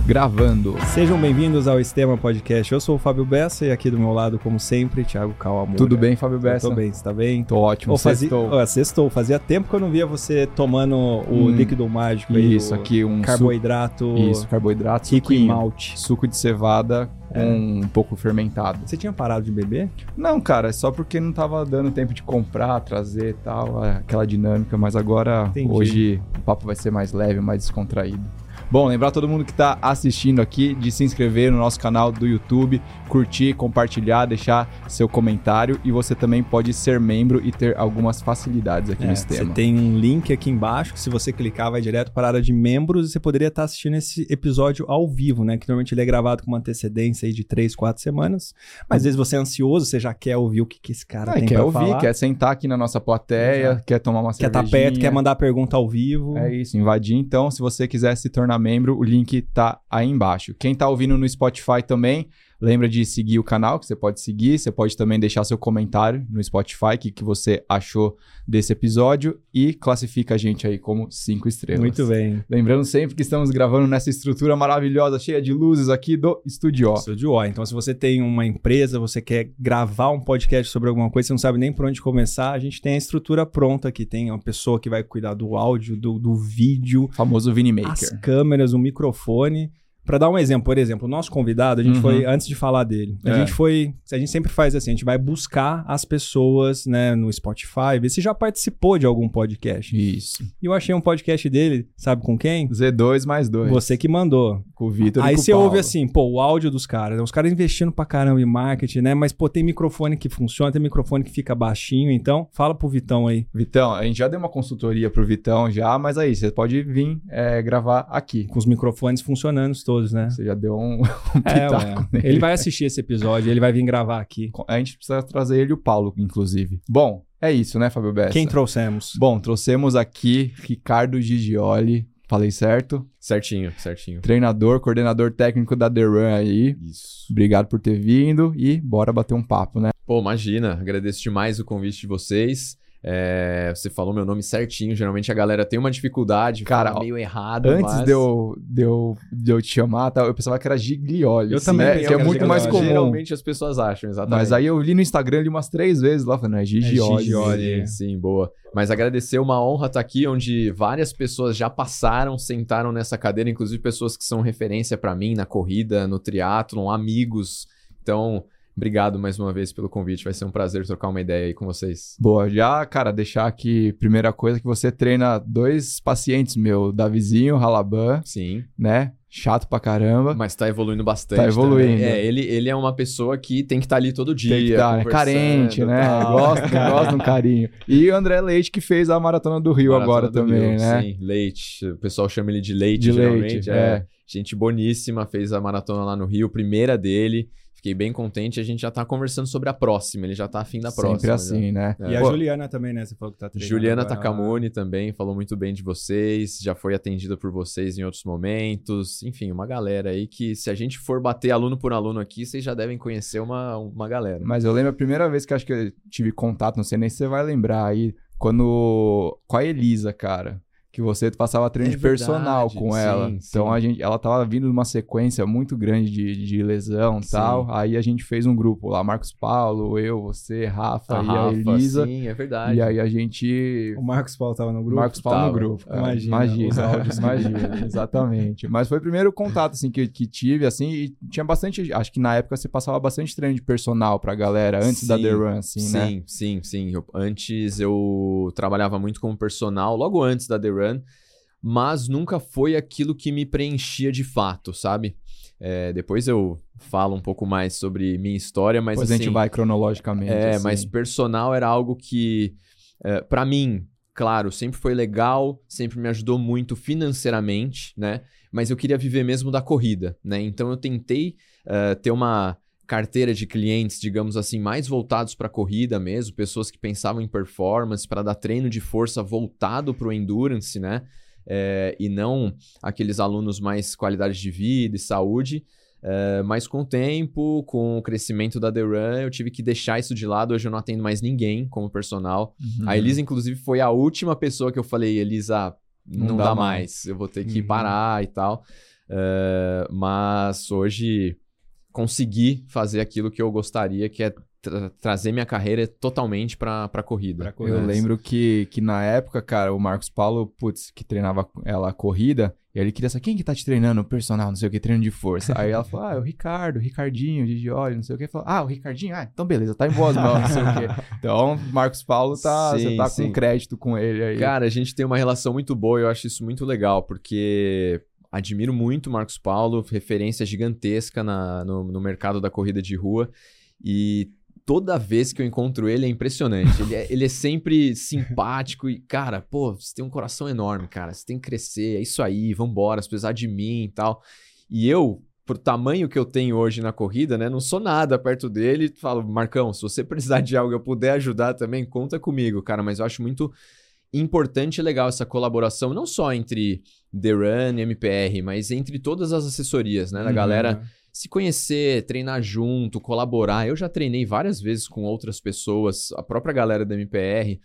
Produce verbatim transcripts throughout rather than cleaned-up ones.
Gravando. Sejam bem-vindos ao Estema Podcast. Eu sou o Fábio Bessa e aqui do meu lado, como sempre, Thiago Kawamura. Tudo bem, Fábio Bessa? Eu tô bem, você tá bem? Tô ótimo, oh, fazia... sextou. Oh, sextou. Fazia tempo que eu não via você tomando o hum, líquido mágico aí. Isso, aqui um carboidrato. Su... Isso, carboidrato. Rico em malte. Suco de cevada com é. um pouco fermentado. Você tinha parado de beber? Não, cara, é só porque não tava dando tempo de comprar, trazer e tal, aquela dinâmica, mas agora, Entendi. hoje, o papo vai ser mais leve, mais descontraído. Bom, lembrar todo mundo que está assistindo aqui de se inscrever no nosso canal do YouTube, curtir, compartilhar, deixar seu comentário e você também pode ser membro e ter algumas facilidades aqui é, no Estema. Você tem um link aqui embaixo que se você clicar vai direto para a área de membros e você poderia estar assistindo esse episódio ao vivo, né? Que normalmente ele é gravado com uma antecedência aí de três, quatro semanas, mas às vezes você é ansioso, você já quer ouvir o que, que esse cara é, tem quer para ouvir, falar. Quer sentar aqui na nossa plateia, Exato. quer tomar uma quer cervejinha. Quer estar perto, quer mandar pergunta ao vivo. É isso, invadir. Então, se você quiser se tornar membro, o link tá aí embaixo. Quem tá ouvindo no Spotify também, lembra de seguir o canal, que você pode seguir, você pode também deixar seu comentário no Spotify, o que, que você achou desse episódio e classifica a gente aí como cinco estrelas. Muito bem. Lembrando sempre que estamos gravando nessa estrutura maravilhosa, cheia de luzes aqui do Estúdio O. Estúdio O. Então, se você tem uma empresa, você quer gravar um podcast sobre alguma coisa, você não sabe nem por onde começar, a gente tem a estrutura pronta aqui. Tem uma pessoa que vai cuidar do áudio, do, do vídeo. O famoso Vinimaker. As câmeras, o microfone. Para dar um exemplo, por exemplo, o nosso convidado, a gente uhum. foi, antes de falar dele, a é. gente foi, a gente sempre faz assim, a gente vai buscar as pessoas, né, no Spotify, ver se já participou de algum podcast. Isso. E eu achei um podcast dele, sabe com quem? Z dois mais dois. Você que mandou. Com o Vitor Aí e com você o Paulo. ouve assim, pô, o áudio dos caras, os caras investindo pra caramba em marketing, né, mas pô, tem microfone que funciona, tem microfone que fica baixinho, então fala pro Vitão aí. Vitão, a gente já deu uma consultoria pro Vitão já, mas aí, você pode vir é, gravar aqui. Com os microfones funcionando todos, né? Você já deu um, um pitaco é, Ele vai assistir esse episódio, ele vai vir gravar aqui. A gente precisa trazer ele e o Paulo, inclusive. Bom, é isso, né, Fábio Bessa? Quem trouxemos? Bom, trouxemos aqui Ricardo Gigioli. Falei certo? Certinho, certinho. Treinador, coordenador técnico da The Run aí. Isso. Obrigado por ter vindo e bora bater um papo, né? Pô, imagina. Agradeço demais o convite de vocês. É, você falou meu nome certinho. Geralmente a galera tem uma dificuldade, cara, fala meio errado. Antes mas... de, eu, de, eu, de eu te chamar, tá, eu pensava que era Giglioli. Eu assim, também. né? Que é muito mais comum. Geralmente as pessoas acham, exatamente. Mas aí eu li no Instagram ali umas três vezes lá, falando, é Gigioli. É Gigioli. Sim, sim, boa. Mas agradecer, uma honra estar aqui, onde várias pessoas já passaram, sentaram nessa cadeira, inclusive pessoas que são referência para mim na corrida, no triatlon, amigos. Então... Obrigado mais uma vez pelo convite, vai ser um prazer trocar uma ideia aí com vocês. Boa, já, cara, deixar aqui, primeira coisa, que você treina dois pacientes meu, Davizinho, Halaban. Sim. Né? Chato pra caramba. Mas tá evoluindo bastante. Tá evoluindo. Também. É, ele, ele é uma pessoa que tem que estar tá ali todo dia. Tem que tá, é carente, né? Gosta, gosta de um carinho. E o André Leite, que fez a Maratona do Rio Maratona agora do também, Rio, né? Sim, Leite. O pessoal chama ele de Leite, de geralmente. Leite, é. é. Gente boníssima, fez a maratona lá no Rio, primeira dele. Fiquei bem contente, a gente já tá conversando sobre a próxima, ele já tá afim da próxima. Sempre assim, já. né? É. E a Pô, Juliana também, né? Você falou que tá treinando. Juliana agora. Takamone também, falou muito bem de vocês, já foi atendida por vocês em outros momentos. Enfim, uma galera aí que, se a gente for bater aluno por aluno aqui, vocês já devem conhecer uma, uma galera. Mas eu lembro a primeira vez que eu acho que eu tive contato, não sei nem se você vai lembrar aí, quando... com a Elisa, cara. Que você passava treino é de personal verdade, com sim, ela. Sim. Então a gente, ela tava vindo de uma sequência muito grande de, de lesão e tal. Aí a gente fez um grupo lá, Marcos Paulo, eu, você, Rafa a e Rafa, a Elisa. Sim, é verdade. E aí a gente... O Marcos Paulo tava no grupo? Marcos Paulo tava. no grupo. Imagina. Imagina, os áudios, imagina. Exatamente. Mas foi o primeiro contato, assim, que, que tive, assim, e tinha bastante... Acho que na época você passava bastante treino de personal pra galera, antes sim, da The Run, assim, sim, né? Sim, sim, sim. Eu, antes eu trabalhava muito como personal, logo antes da The Run. Mas nunca foi aquilo que me preenchia de fato, sabe? É, depois eu falo um pouco mais sobre minha história, mas depois assim... a gente vai cronologicamente. É, assim. Mas personal era algo que, é, pra mim, claro, sempre foi legal, sempre me ajudou muito financeiramente, né? Mas eu queria viver mesmo da corrida, né? Então eu tentei uh, ter uma carteira de clientes, digamos assim, mais voltados para a corrida mesmo, pessoas que pensavam em performance, para dar treino de força voltado para o endurance, né? É, e não aqueles alunos mais qualidade de vida e saúde. É, mas com o tempo, com o crescimento da The Run, eu tive que deixar isso de lado. Hoje eu não atendo mais ninguém como personal. Uhum. A Elisa, inclusive, foi a última pessoa que eu falei, Elisa, não, não dá, dá mais. mais, eu vou ter que uhum. parar e tal. Uh, mas hoje consegui fazer aquilo que eu gostaria, que é tra- trazer minha carreira totalmente pra, pra corrida. Pra corrida. Eu lembro que, que na época, cara, o Marcos Paulo, putz, que treinava ela a corrida, e ele queria saber, quem que tá te treinando? O personal, não sei o que, treino de força. Aí ela falou, ah, é o Ricardo, o Ricardinho, de óleo, não sei o que. Falou, ah, o Ricardinho? Ah, então beleza, tá em boas mãos, não sei o que. Então, Marcos Paulo, tá, sim, você tá sim. com crédito com ele aí. Cara, a gente tem uma relação muito boa e eu acho isso muito legal, porque admiro muito o Marcos Paulo, referência gigantesca na, no, no mercado da corrida de rua, e toda vez que eu encontro ele é impressionante. Ele é, ele é sempre simpático e, cara, pô, você tem um coração enorme, cara. Você tem que crescer, é isso aí, vambora, se precisar de mim e tal. E eu, pro tamanho que eu tenho hoje na corrida, né, não sou nada perto dele. Falo, Marcão, se você precisar de algo e eu puder ajudar também, conta comigo, cara. Mas eu acho muito importante e legal essa colaboração, não só entre The Run e M P R, mas entre todas as assessorias, né, da uhum. galera se conhecer, treinar junto, colaborar. Eu já treinei várias vezes com outras pessoas, a própria galera da M P R,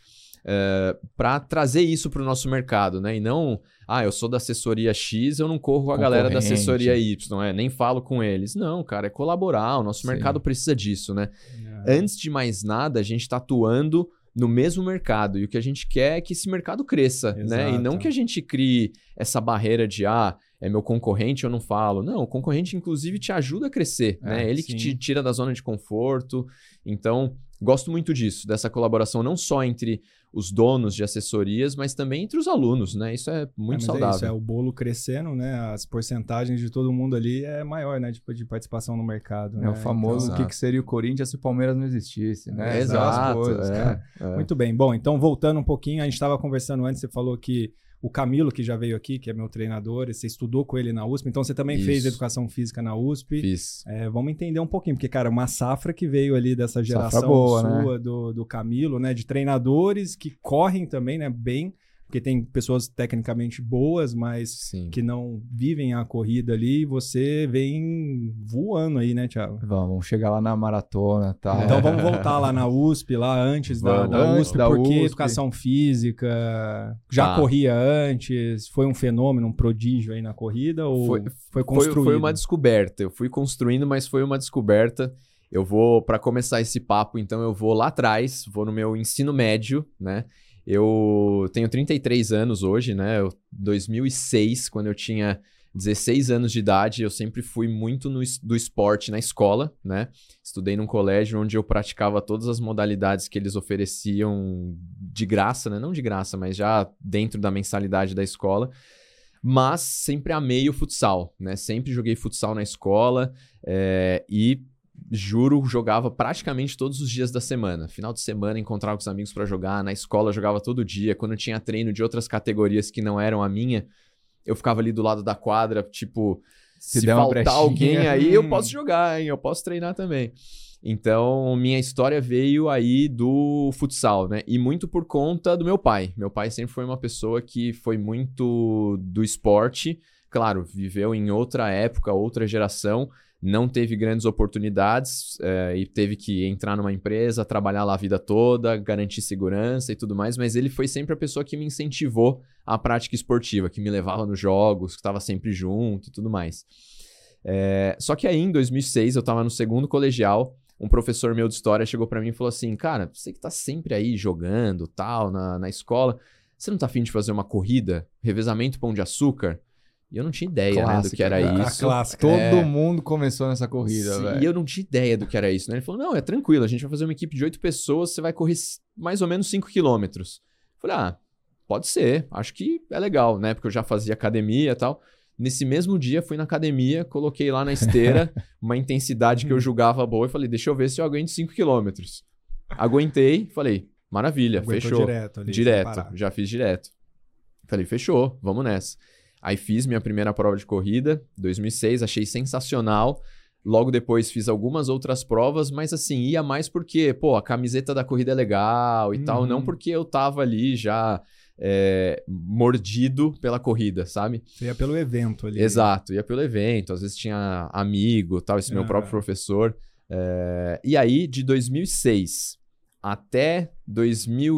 uh, para trazer isso para o nosso mercado, né? E não, ah, eu sou da assessoria X, eu não corro com a galera da assessoria Y, é, nem falo com eles. Não, cara, é colaborar, o nosso Sim. mercado precisa disso, né? É. Antes de mais nada, a gente está atuando no mesmo mercado, e o que a gente quer é que esse mercado cresça, Exato. né? E não que a gente crie essa barreira de, ah, é meu concorrente, eu não falo. Não, o concorrente, inclusive, te ajuda a crescer, é, né? Ele sim. que te tira da zona de conforto. Então, gosto muito disso, dessa colaboração, não só entre os donos de assessorias, mas também entre os alunos, né? Isso é muito é, saudável. É isso, é o bolo crescendo, né? As porcentagens de todo mundo ali é maior, né? Tipo, de participação no mercado. É né? o famoso então, o que, que seria o Corinthians se o Palmeiras não existisse, né? É, exato. Coisas, é, é. Muito bem. Bom, então, voltando um pouquinho, a gente estava conversando antes, você falou que o Camilo, que já veio aqui, que é meu treinador, você estudou com ele na U S P, então você também Isso. fez educação física na U S P. Fiz. É, vamos entender um pouquinho, porque, cara, uma safra que veio ali dessa geração boa, sua, né? do, do Camilo, né? De treinadores que correm também, né? Bem, porque tem pessoas tecnicamente boas, mas Sim. que não vivem a corrida ali, e você vem voando aí, né, Thiago? Vamos, vamos chegar lá na maratona e tal. Então vamos voltar lá na U S P, lá antes da, da antes U S P, da porque U S P. educação física já ah. corria antes, foi um fenômeno, um prodígio aí na corrida, ou foi, foi construído? Foi, foi uma descoberta, eu fui construindo, mas foi uma descoberta. Eu vou, para começar esse papo, então eu vou lá atrás, vou no meu ensino médio, né? Eu tenho trinta e três anos hoje, né? Em dois mil e seis, quando eu tinha dezesseis anos de idade, eu sempre fui muito no, do esporte na escola, né? Estudei num colégio onde eu praticava todas as modalidades que eles ofereciam de graça, né? Não de graça, mas já dentro da mensalidade da escola. Mas sempre amei o futsal, né? Sempre joguei futsal na escola é, e... Juro, jogava praticamente todos os dias da semana. Final de semana, encontrava com os amigos pra jogar. Na escola, jogava todo dia. Quando tinha treino de outras categorias que não eram a minha, eu ficava ali do lado da quadra, tipo... Se, se faltar alguém aí, eu posso jogar, hein? Eu posso treinar também. Então, minha história veio aí do futsal, né? E muito por conta do meu pai. Meu pai sempre foi uma pessoa que foi muito do esporte. Claro, viveu em outra época, outra geração... Não teve grandes oportunidades é, e teve que entrar numa empresa, trabalhar lá a vida toda, garantir segurança e tudo mais, mas ele foi sempre a pessoa que me incentivou à prática esportiva, que me levava nos jogos, que estava sempre junto e tudo mais. É, só que aí, em dois mil e seis, eu estava no segundo colegial, um professor meu de história chegou para mim e falou assim, cara, você que tá sempre aí jogando, tal, na, na escola, você não tá afim de fazer uma corrida? Revezamento pão de açúcar? E eu não tinha ideia, né, do que era isso. Clássica. Todo é... mundo começou nessa corrida, velho. E eu não tinha ideia do que era isso, né? Ele falou, não, é tranquilo, a gente vai fazer uma equipe de oito pessoas, você vai correr mais ou menos cinco quilômetros. Eu falei, ah, pode ser, acho que é legal, né? Porque eu já fazia academia e tal. Nesse mesmo dia, fui na academia, coloquei lá na esteira uma intensidade que eu julgava boa e falei, deixa eu ver se eu aguento cinco quilômetros. Aguentei, falei, maravilha, Aguentou fechou. direto ali. Direto, já fiz direto. Falei, fechou, vamos nessa. Aí fiz minha primeira prova de corrida, dois mil e seis, achei sensacional. Logo depois fiz algumas outras provas, mas assim, ia mais porque, pô, a camiseta da corrida é legal e uhum. tal, não porque eu tava ali já é, mordido pela corrida, sabe? Você ia pelo evento ali. Exato, ia pelo evento, às vezes tinha amigo, tal, esse meu ah. próprio professor. É... E aí, de dois mil e seis até dois mil e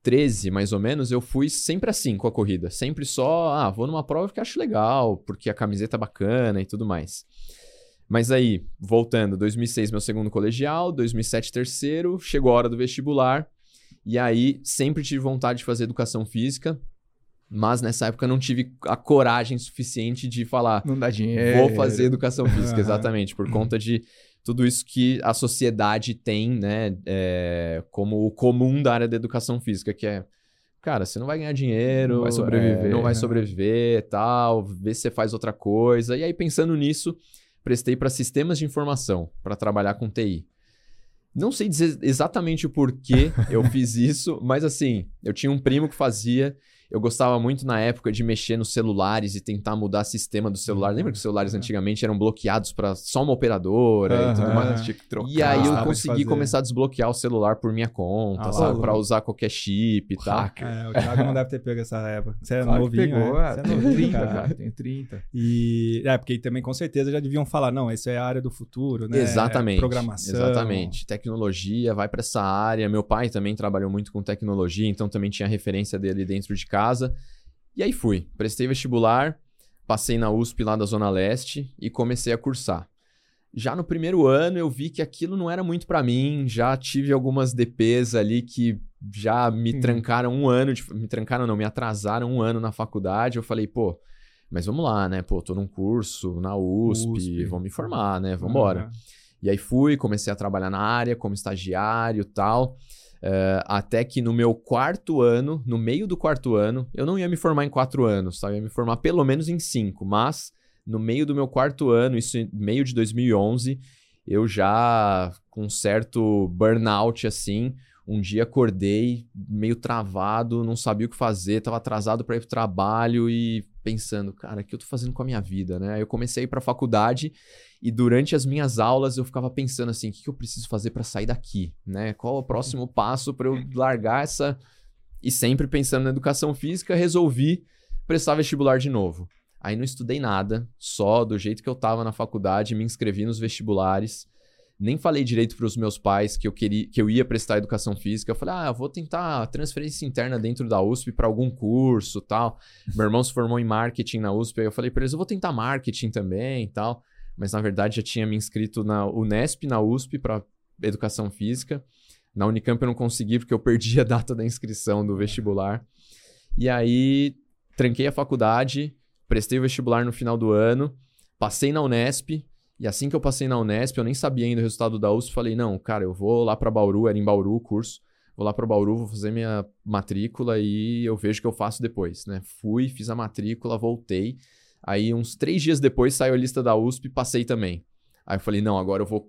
treze, mais ou menos, eu fui sempre assim com a corrida. Sempre só, ah, vou numa prova que acho legal, porque a camiseta é bacana e tudo mais. Mas aí, voltando, dois mil e seis meu segundo colegial, dois mil e sete terceiro, chegou a hora do vestibular, e aí sempre tive vontade de fazer educação física, mas nessa época não tive a coragem suficiente de falar, não dá dinheiro, vou fazer educação física, exatamente, por conta de tudo isso que a sociedade tem, né, é, como o comum da área da educação física, que é, cara, você não vai ganhar dinheiro, não vai sobreviver, é, não vai né? sobreviver, tal, vê se você faz outra coisa. E aí, pensando nisso, prestei para sistemas de informação, para trabalhar com T I. Não sei dizer exatamente o porquê eu fiz isso, mas assim, eu tinha um primo que fazia, eu gostava muito na época de mexer nos celulares e tentar mudar o sistema do celular. Lembra que os celulares antigamente eram bloqueados para só uma operadora uhum, e tudo mais? Tinha que trocar. E aí eu Ah, consegui fazer. começar a desbloquear o celular por minha conta, Ah, sabe? lá, Para usar qualquer chip e tal. É, o Thiago não deve ter pego essa época. Você é Claro novinho, que pegou, né? é. Você é Tenho novinho, trinta, cara. cara. Tenho trinta. E é, porque também com certeza já deviam falar, não, isso é a área do futuro, né? Exatamente. Programação. Exatamente. Tecnologia, vai para essa área. Meu pai também trabalhou muito com tecnologia, então também tinha referência dele dentro de casa. E aí fui. Prestei vestibular, passei na U S P lá da Zona Leste e comecei a cursar. Já no primeiro ano eu vi que aquilo não era muito para mim, já tive algumas D Ps ali que já me hum. trancaram um ano, de, me trancaram não, me atrasaram um ano na faculdade. Eu falei, pô, mas vamos lá, né? Pô, tô num curso na U S P, U S P. Vou me formar, né? Vambora. Uhum. E aí fui, comecei a trabalhar na área como estagiário e tal, uh, até que no meu quarto ano, no meio do quarto ano, eu não ia me formar em quatro anos, tá? Eu ia me formar pelo menos em cinco, mas no meio do meu quarto ano, isso em meio de dois mil e onze, eu já com um certo burnout assim, um dia acordei meio travado, não sabia o que fazer, estava atrasado para ir pro trabalho e pensando, cara, o que eu tô fazendo com a minha vida, né? Aí eu comecei a ir pra faculdade e durante as minhas aulas eu ficava pensando assim, o que eu preciso fazer para sair daqui, né? Qual é o próximo passo para eu largar essa... E sempre pensando na educação física, resolvi prestar vestibular de novo. Aí não estudei nada, só do jeito que eu tava na faculdade, me inscrevi nos vestibulares. Nem falei direito para os meus pais que eu, queria, que eu ia prestar educação física. Eu falei, ah, eu vou tentar transferência interna dentro da U S P para algum curso e tal. Meu irmão se formou em marketing na U S P. Aí eu falei para eles, eu vou tentar marketing também e tal. Mas na verdade já tinha me inscrito na Unesp, na U S P para educação física. Na Unicamp eu não consegui porque eu perdi a data da inscrição do vestibular. E aí tranquei a faculdade, prestei o vestibular no final do ano, passei na Unesp. E assim que eu passei na Unesp, eu nem sabia ainda o resultado da U S P, falei, não, cara, eu vou lá para Bauru, era em Bauru o curso, vou lá para Bauru, vou fazer minha matrícula e eu vejo o que eu faço depois, né? Fui, fiz a matrícula, voltei, aí uns três dias depois saiu a lista da U S P, passei também. Aí eu falei, não, agora eu vou,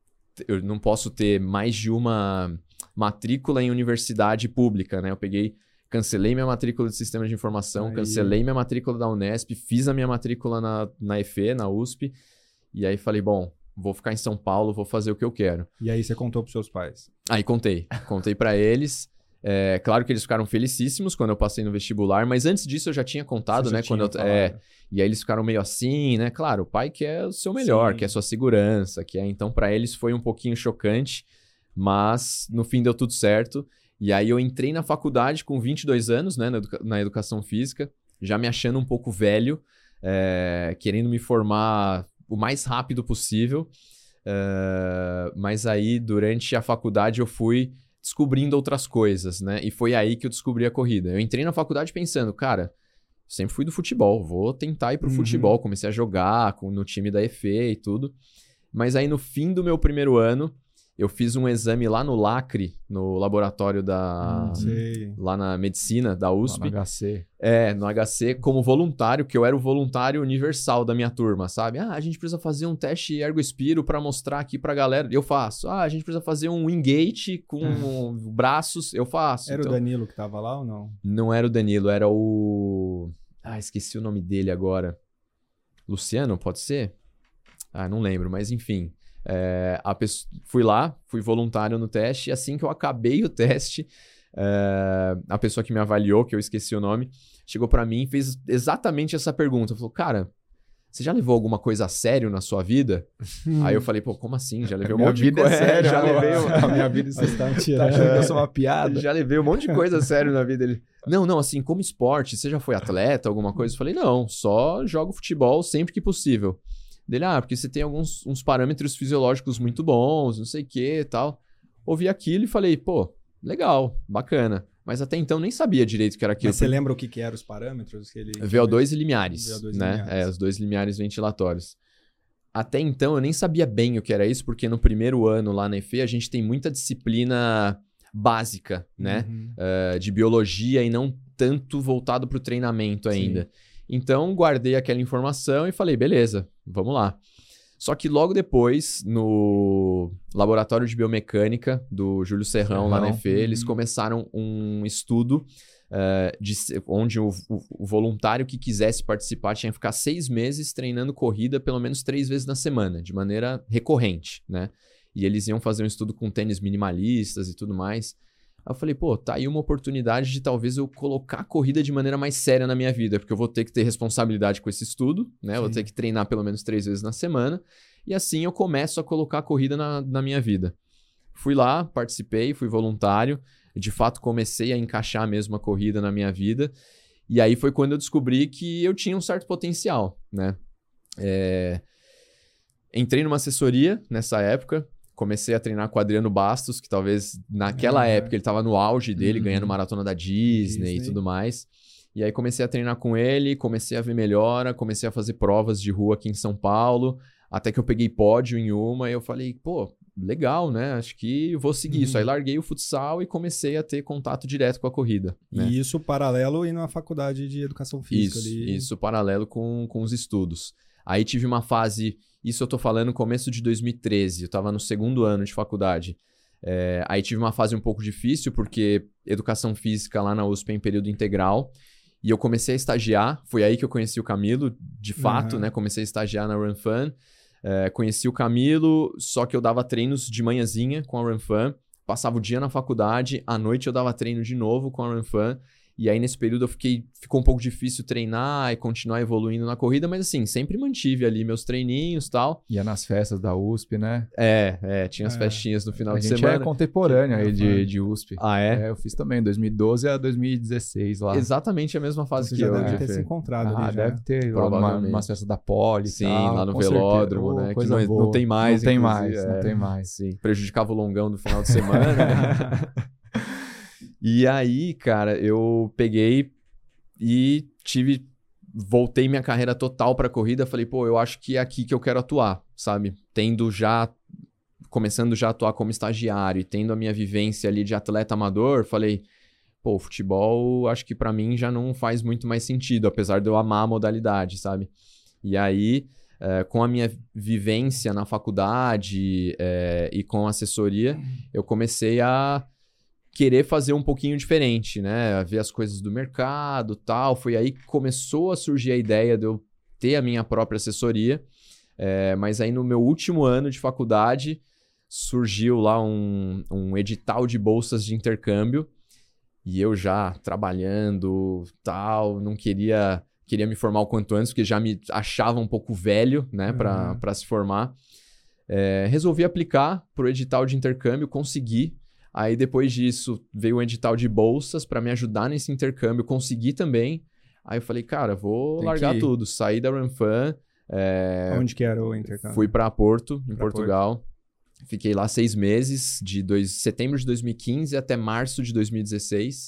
eu não posso ter mais de uma matrícula em universidade pública, né? Eu peguei, cancelei minha matrícula de Sistema de Informação, aí... cancelei minha matrícula da Unesp, fiz a minha matrícula na, na E F E, na U S P. E aí falei, bom, vou ficar em São Paulo, vou fazer o que eu quero. E aí você contou pros seus pais? Aí contei. Contei pra eles. É, claro que eles ficaram felicíssimos quando eu passei no vestibular, mas antes disso eu já tinha contado, você né? Já quando tinha eu, é, e aí eles ficaram meio assim, né? Claro, o pai quer o seu melhor, Sim. quer a sua segurança, quer... Então pra eles foi um pouquinho chocante, mas no fim deu tudo certo. E aí eu entrei na faculdade com vinte e dois anos, né? Na, educa... na educação física, já me achando um pouco velho, é, querendo me formar... o mais rápido possível, uh, mas aí durante a faculdade eu fui descobrindo outras coisas, né? E foi aí que eu descobri a corrida. Eu entrei na faculdade pensando, cara, sempre fui do futebol, vou tentar ir pro uhum. futebol, comecei a jogar com, no time da E F E e tudo, mas aí no fim do meu primeiro ano, eu fiz um exame lá no Lacre, no laboratório da... Hum, lá na medicina da U S P. Lá no H C. É, no H C, como voluntário, que eu era o voluntário universal da minha turma, sabe? Ah, a gente precisa fazer um teste ergospiro para mostrar aqui pra galera. Eu faço. Ah, a gente precisa fazer um wingate com hum. braços. Eu faço. Era então... o Danilo que tava lá ou não? Não era o Danilo, era o... Ah, esqueci o nome dele agora. Luciano, pode ser? Ah, não lembro, mas enfim... É, a pessoa, fui lá, fui voluntário no teste, e assim que eu acabei o teste, é, a pessoa que me avaliou, que eu esqueci o nome, chegou pra mim e fez exatamente essa pergunta. Falou, cara, você já levou alguma coisa a sério na sua vida? Hum. Aí eu falei, pô, como assim? Já levei um minha monte vida de coisa. É sério, já levei a minha vida você está tirando. Tá achando que eu sou uma piada? Já levei um monte de coisa a sério na vida. Ele, não, não, assim, como esporte, você já foi atleta, alguma coisa? Eu falei, não, só jogo futebol sempre que possível. Dele, ah, porque você tem alguns uns parâmetros fisiológicos muito bons, não sei o que e tal. Ouvi aquilo e falei, pô, legal, bacana. Mas até então nem sabia direito o que era aquilo. Mas você lembra o que, que eram os parâmetros? Que ele... V O dois e limiares, V O dois e né? limiares. É, os dois limiares ventilatórios. Até então eu nem sabia bem o que era isso, porque no primeiro ano lá na E F E a gente tem muita disciplina básica, né? Uhum. Uh, de biologia e não tanto voltado para o treinamento ainda. Sim. Então guardei aquela informação e falei, beleza, vamos lá. Só que logo depois, no laboratório de biomecânica do Júlio Serrão, Serrão. lá na E F E, uhum. eles começaram um estudo uh, de, onde o, o, o voluntário que quisesse participar tinha que ficar seis meses treinando corrida pelo menos três vezes na semana, de maneira recorrente, né? E eles iam fazer um estudo com tênis minimalistas e tudo mais. Aí eu falei, pô, tá aí uma oportunidade de talvez eu colocar a corrida de maneira mais séria na minha vida, porque eu vou ter que ter responsabilidade com esse estudo, né? Sim. Vou ter que treinar pelo menos três vezes na semana, e assim eu começo a colocar a corrida na, na minha vida. Fui lá, participei, fui voluntário, de fato comecei a encaixar mesmo a corrida na minha vida, e aí foi quando eu descobri que eu tinha um certo potencial, né? É... Entrei numa assessoria nessa época, comecei a treinar com o Adriano Bastos, que talvez naquela é, época ele estava no auge dele, uhum. ganhando maratona da Disney, Disney e tudo mais. E aí comecei a treinar com ele, comecei a ver melhora, comecei a fazer provas de rua aqui em São Paulo, até que eu peguei pódio em uma e eu falei, pô, legal, né? Acho que vou seguir uhum. isso. Aí larguei o futsal e comecei a ter contato direto com a corrida. Né? E isso paralelo e na faculdade de educação física. Isso, ali. isso paralelo com, com os estudos. Aí tive uma fase... Isso eu tô falando no começo de dois mil e treze, eu tava no segundo ano de faculdade. É, aí tive uma fase um pouco difícil, porque educação física lá na U S P é em período integral, e eu comecei a estagiar, foi aí que eu conheci o Camilo, de fato, uhum. né? Comecei a estagiar na Run Fun, é, conheci o Camilo, só que eu dava treinos de manhãzinha com a Run Fun, passava o dia na faculdade, à noite eu dava treino de novo com a Run Fun, e aí nesse período eu fiquei, ficou um pouco difícil treinar e continuar evoluindo na corrida, mas assim, sempre mantive ali meus treininhos e tal. Ia nas festas da U S P, né? É, é, tinha as é. festinhas no final a de gente semana. É contemporâneo aí de, de U S P. Ah, é? é? Eu fiz também, dois mil e doze a dois mil e dezesseis lá. Exatamente a mesma fase Você que já eu. deve ter Fê. se encontrado ah, ali. Deve já. ter lá uma, uma festa da Poli. Sim, tal, lá no velódromo, certeza. né? Oh, que não, boa. não tem mais. Não tem inclusive. mais, é. não tem mais. Sim, prejudicava o longão do final de semana. né? E aí, cara, eu peguei e tive... Voltei minha carreira total pra corrida. Falei, pô, eu acho que é aqui que eu quero atuar, sabe? Tendo já... Começando já a atuar como estagiário e tendo a minha vivência ali de atleta amador, falei, pô, futebol acho que pra mim já não faz muito mais sentido, apesar de eu amar a modalidade, sabe? E aí, é, com a minha vivência na faculdade é, e com a assessoria, eu comecei a querer fazer um pouquinho diferente, né? A ver as coisas do mercado e tal. Foi aí que começou a surgir a ideia de eu ter a minha própria assessoria. É, mas aí no meu último ano de faculdade, surgiu lá um, um edital de bolsas de intercâmbio. E eu já trabalhando tal, não queria... Queria me formar o quanto antes, porque já me achava um pouco velho, né? Uhum. Para para se formar. É, resolvi aplicar para o edital de intercâmbio, consegui. Aí, depois disso, veio um edital de bolsas para me ajudar nesse intercâmbio. Consegui também. Aí eu falei, cara, vou Tem largar tudo. Saí da Run Fun. É... Onde que era o intercâmbio? Fui para Porto, em pra Portugal. Porto. Fiquei lá seis meses, de dois... setembro de dois mil e quinze até março de dois mil e dezesseis.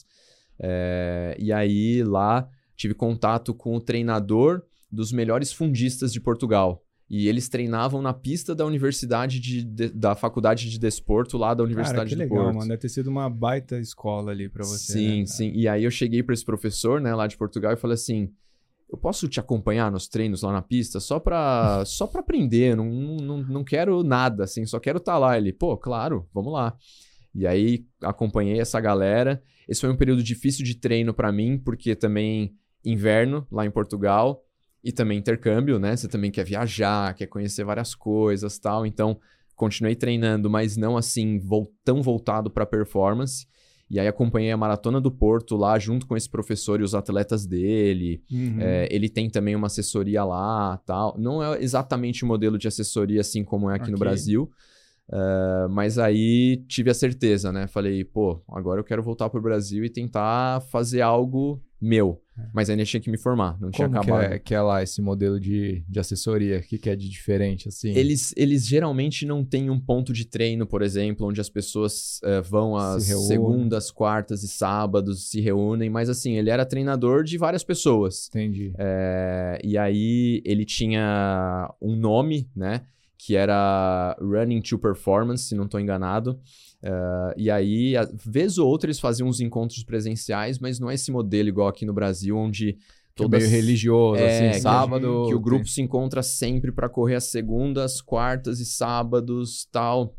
É... E aí, lá, tive contato com o treinador dos melhores fundistas de Portugal. E eles treinavam na pista da universidade de, de, da faculdade de desporto lá da Universidade Cara, que do legal, Porto. Mano. Deve ter sido uma baita escola ali pra você. Sim, né? sim. E aí eu cheguei para esse professor, né, lá de Portugal e falei assim, eu posso te acompanhar nos treinos lá na pista só pra, só pra aprender, não, não, não quero nada, assim, só quero estar lá. Ele, pô, claro, vamos lá. E aí acompanhei essa galera. Esse foi um período difícil de treino para mim, porque também inverno lá em Portugal. E também intercâmbio, né? Você também quer viajar, quer conhecer várias coisas e tal. Então, continuei treinando, mas não assim, tão voltado para performance. E aí acompanhei a Maratona do Porto lá, junto com esse professor e os atletas dele. Uhum. É, ele tem também uma assessoria lá, tal. Não é exatamente o modelo de assessoria assim como é aqui okay. no Brasil. Uh, mas aí tive a certeza, né? Falei, pô, agora eu quero voltar pro Brasil e tentar fazer algo meu. Mas ainda tinha que me formar, não Como tinha acabado. Que é, que é lá esse modelo de, de assessoria? O que, que é de diferente, assim? Eles, eles geralmente não têm um ponto de treino, por exemplo, onde as pessoas uh, vão às segundas, quartas e sábados, se reúnem. Mas assim, ele era treinador de várias pessoas. Entendi. É, e aí ele tinha um nome, né? Que era Running to Performance, se não estou enganado. Uh, e aí, a vez ou outra, eles faziam uns encontros presenciais, mas não é esse modelo igual aqui no Brasil, onde... Todas... meio religioso, é, assim, sábado... Que, que o grupo tem... se encontra sempre para correr às segundas, quartas e sábados, tal.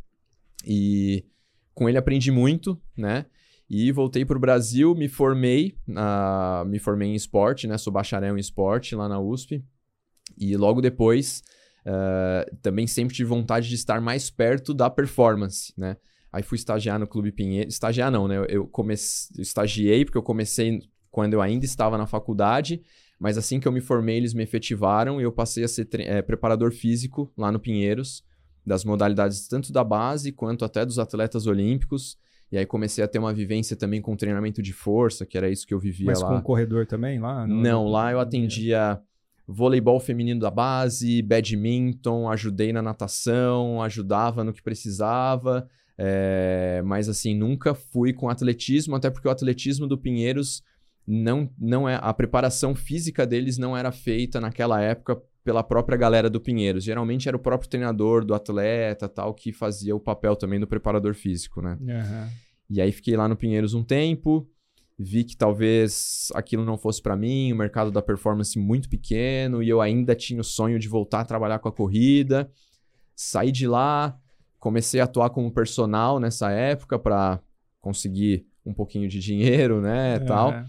E com ele aprendi muito, né? E voltei para o Brasil, me formei, uh, me formei em esporte, né? Sou bacharel em esporte lá na U S P. E logo depois... Uh, também sempre tive vontade de estar mais perto da performance, né? Aí fui estagiar no Clube Pinheiros. Estagiar não, né? Eu, eu comecei, eu estagiei porque eu comecei quando eu ainda estava na faculdade, mas assim que eu me formei, eles me efetivaram e eu passei a ser tre- é, preparador físico lá no Pinheiros, das modalidades tanto da base quanto até dos atletas olímpicos. E aí comecei a ter uma vivência também com treinamento de força, que era isso que eu vivia mas lá. Mas com corredor também lá? No... Não, lá eu atendia... voleibol feminino da base, badminton, ajudei na natação, ajudava no que precisava, é, mas assim, nunca fui com atletismo, até porque o atletismo do Pinheiros, não, não é, a preparação física deles não era feita naquela época pela própria galera do Pinheiros. Geralmente era o próprio treinador do atleta, tal, que fazia o papel também do preparador físico, né? Uhum. E aí fiquei lá no Pinheiros um tempo, vi que talvez aquilo não fosse para mim, o mercado da performance muito pequeno e eu ainda tinha o sonho de voltar a trabalhar com a corrida. Saí de lá, comecei a atuar como personal nessa época para conseguir um pouquinho de dinheiro, né, é. tal.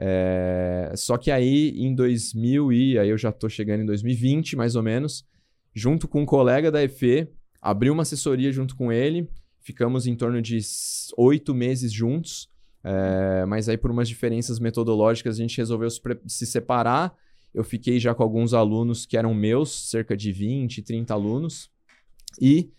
É, só que aí em dois mil e aí eu já tô chegando em dois mil e vinte mais ou menos, junto com um colega da E F E, abri uma assessoria junto com ele, ficamos em torno de oito meses juntos. É, mas aí por umas diferenças metodológicas a gente resolveu se, se separar. Eu fiquei já com alguns alunos que eram meus, cerca de vinte, trinta alunos. E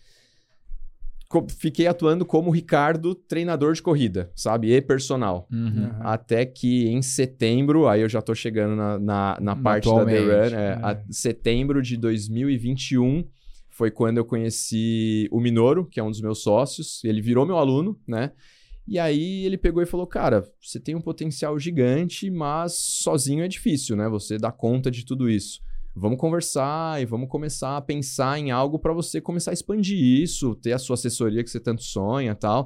co- fiquei atuando como Ricardo, treinador de corrida, sabe? E personal. Uhum. Até que em setembro, aí eu já tô chegando na, na, na parte da The Run. É, a, setembro de dois mil e vinte e um foi quando eu conheci o Minoro, que é um dos meus sócios. Ele virou meu aluno, né? E aí ele pegou e falou, cara, você tem um potencial gigante, mas sozinho é difícil, né? Você dá conta de tudo isso. Vamos conversar e vamos começar a pensar em algo para você começar a expandir isso, ter a sua assessoria que você tanto sonha e tal.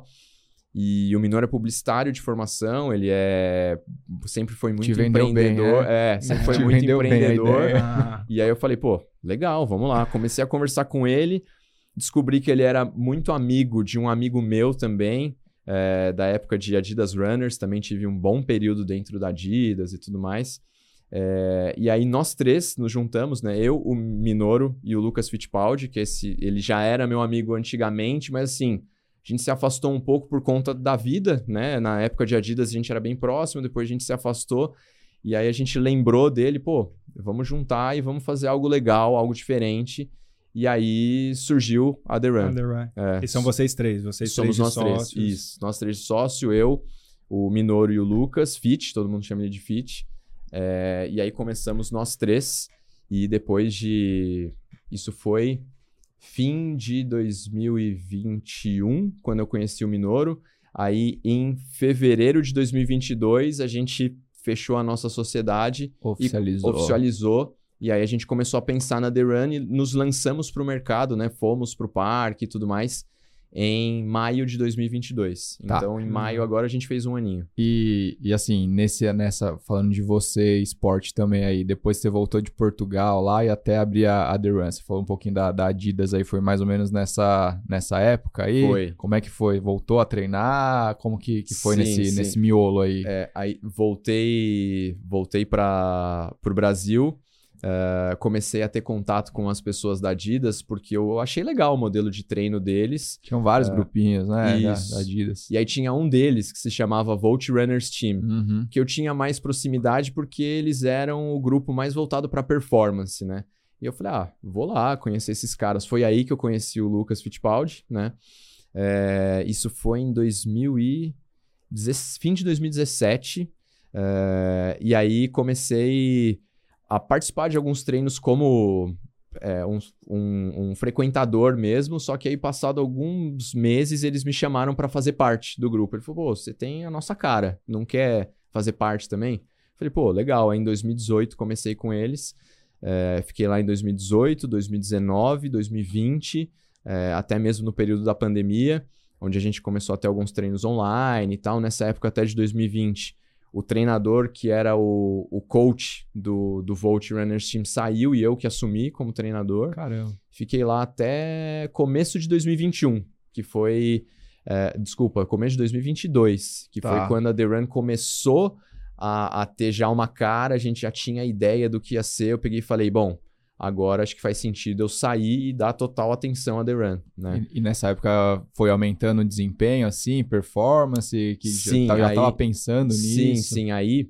E o Minoro é publicitário de formação, ele é sempre foi muito Te vendeu empreendedor. bem, né? É, sempre foi Te muito vendeu bem a empreendedor. ideia. E aí eu falei, pô, legal, vamos lá. Comecei a conversar com ele, descobri que ele era muito amigo de um amigo meu também, É, da época de Adidas Runners, também tive um bom período dentro da Adidas e tudo mais. É, e aí nós três nos juntamos, né? Eu, o Minoro e o Lucas Fittipaldi, que esse, ele já era meu amigo antigamente, mas assim, a gente se afastou um pouco por conta da vida, né? Na época de Adidas a gente era bem próximo, depois a gente se afastou. E aí a gente lembrou dele, pô, vamos juntar e vamos fazer algo legal, algo diferente. E aí surgiu a The Run. A The Run. É. E são vocês três, vocês Somos três nós sócios. três, isso. Nós três de sócio, eu, o Minoro e o Lucas, Fit, todo mundo chama ele de Fit. É, e aí começamos nós três. E depois de... Isso foi fim de dois mil e vinte e um, quando eu conheci o Minoro. Aí em fevereiro de dois mil e vinte e dois, a gente fechou a nossa sociedade. Oficializou. E oficializou. E aí a gente começou a pensar na The Run e nos lançamos para o mercado, né? Fomos para o parque e tudo mais em maio de dois mil e vinte e dois. Tá. Então, em maio agora a gente fez um aninho. E, e assim, nesse, nessa, falando de você, esporte também aí, depois você voltou de Portugal lá e até abrir a, a The Run. Você falou um pouquinho da, da Adidas aí, foi mais ou menos nessa, nessa época aí? Foi. Como é que foi? Voltou a treinar? Como que, que foi Sim, nesse, sim. nesse miolo aí? É, aí voltei, voltei para o Brasil. Uh, comecei a ter contato com as pessoas da Adidas, porque eu achei legal o modelo de treino deles. Tinham vários uh, grupinhos, né, da, da Adidas. E aí tinha um deles que se chamava Volt Runners Team, uhum. que eu tinha mais proximidade porque eles eram o grupo mais voltado para performance, né? E eu falei, ah, vou lá conhecer esses caras. Foi aí que eu conheci o Lucas Fittipaldi, né? É, isso foi em dois mil e dezessete, fim de dois mil e dezessete. É, e aí comecei a participar de alguns treinos como é, um, um, um frequentador mesmo, só que aí passado alguns meses eles me chamaram para fazer parte do grupo. Ele falou, pô, você tem a nossa cara, não quer fazer parte também? Falei, pô, legal. Aí em dois mil e dezoito comecei com eles, é, fiquei lá em dois mil e dezoito, dois mil e dezenove, dois mil e vinte, é, até mesmo no período da pandemia, onde a gente começou a ter alguns treinos online e tal. Nessa época até de dois mil e vinte, o treinador que era o, o coach do, do Volt Runners Team saiu e eu que assumi como treinador. Caramba. Fiquei lá até começo de dois mil e vinte e um, que foi... É, desculpa, começo de dois mil e vinte e dois, que tá. Foi quando a The Run começou a, a ter já uma cara, a gente já tinha ideia do que ia ser. Eu peguei e falei, bom, agora acho que faz sentido eu sair e dar total atenção a The Run, né? E, e nessa época foi aumentando o desempenho, assim, performance, que sim, já, já aí, tava pensando sim, nisso? Sim, sim. Aí